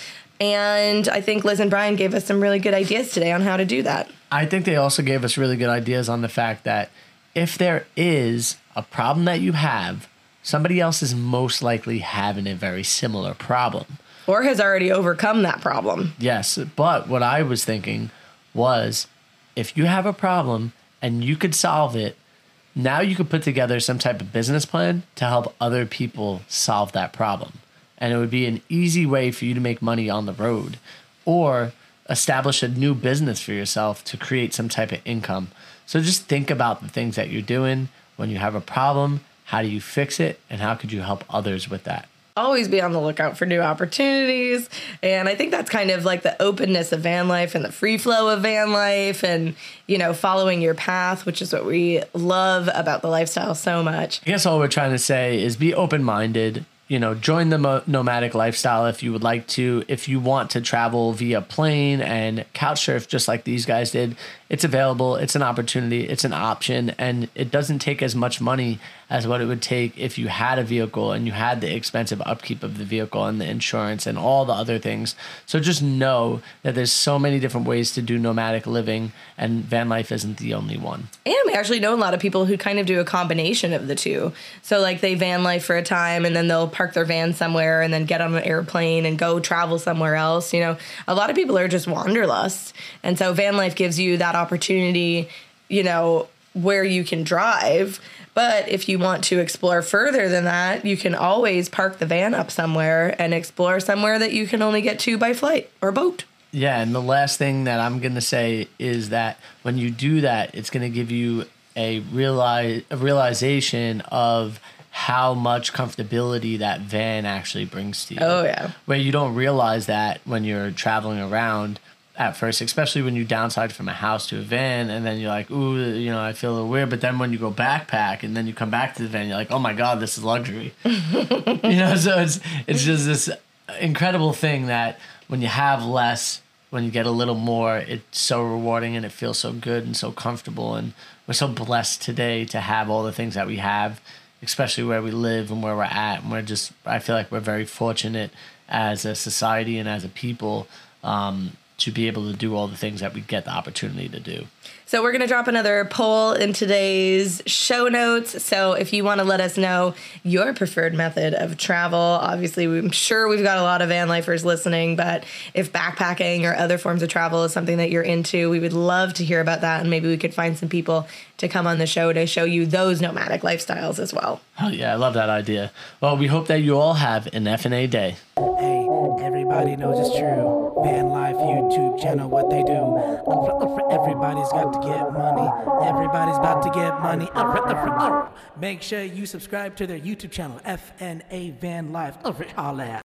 And I think Liz and Brian gave us some really good ideas today on how to do that. I think they also gave us really good ideas on the fact that if there is a problem that you have, somebody else is most likely having a very similar problem. Or has already overcome that problem. Yes, but what I was thinking was if you have a problem and you could solve it, now you could put together some type of business plan to help other people solve that problem. And it would be an easy way for you to make money on the road or establish a new business for yourself to create some type of income. So just think about the things that you're doing when you have a problem. How do you fix it? And how could you help others with that? Always be on the lookout for new opportunities. And I think that's kind of like the openness of van life and the free flow of van life and, you know, following your path, which is what we love about the lifestyle so much. I guess all we're trying to say is be open-minded. You know, join the nomadic lifestyle if you would like to. If you want to travel via plane and couch surf just like these guys did, it's available. It's an opportunity. It's an option. And it doesn't take as much money as what it would take if you had a vehicle and you had the expensive upkeep of the vehicle and the insurance and all the other things. So just know that there's so many different ways to do nomadic living, and van life isn't the only one. And we actually know a lot of people who kind of do a combination of the two. So like they van life for a time and then they'll park their van somewhere and then get on an airplane and go travel somewhere else. You know, a lot of people are just wanderlust. And so van life gives you that opportunity, you know, where you can drive. But if you want to explore further than that, you can always park the van up somewhere and explore somewhere that you can only get to by flight or boat. Yeah, and the last thing that I'm going to say is that when you do that, it's going to give you a realization of how much comfortability that van actually brings to you. Oh, yeah. Where you don't realize that when you're traveling around at first, especially when you downsize from a house to a van, and then you're like, ooh, you know, I feel a little weird. But then when you go backpack and then you come back to the van, you're like, oh my God, this is luxury. You know, so it's just this incredible thing that when you have less, when you get a little more, it's so rewarding and it feels so good and so comfortable. And we're so blessed today to have all the things that we have, especially where we live and where we're at. And I feel like we're very fortunate as a society and as a people to be able to do all the things that we get the opportunity to do. So we're going to drop another poll in today's show notes. So if you want to let us know your preferred method of travel, obviously I'm sure we've got a lot of van lifers listening, but if backpacking or other forms of travel is something that you're into, we would love to hear about that. And maybe we could find some people to come on the show to show you those nomadic lifestyles as well. Oh yeah, I love that idea. Well, we hope that you all have an F&A day. Hey, everybody knows it's true. Van Life YouTube channel, what they do. Everybody's got to get money. Everybody's about to get money. Make sure you subscribe to their YouTube channel, FNA Van Life. Holla.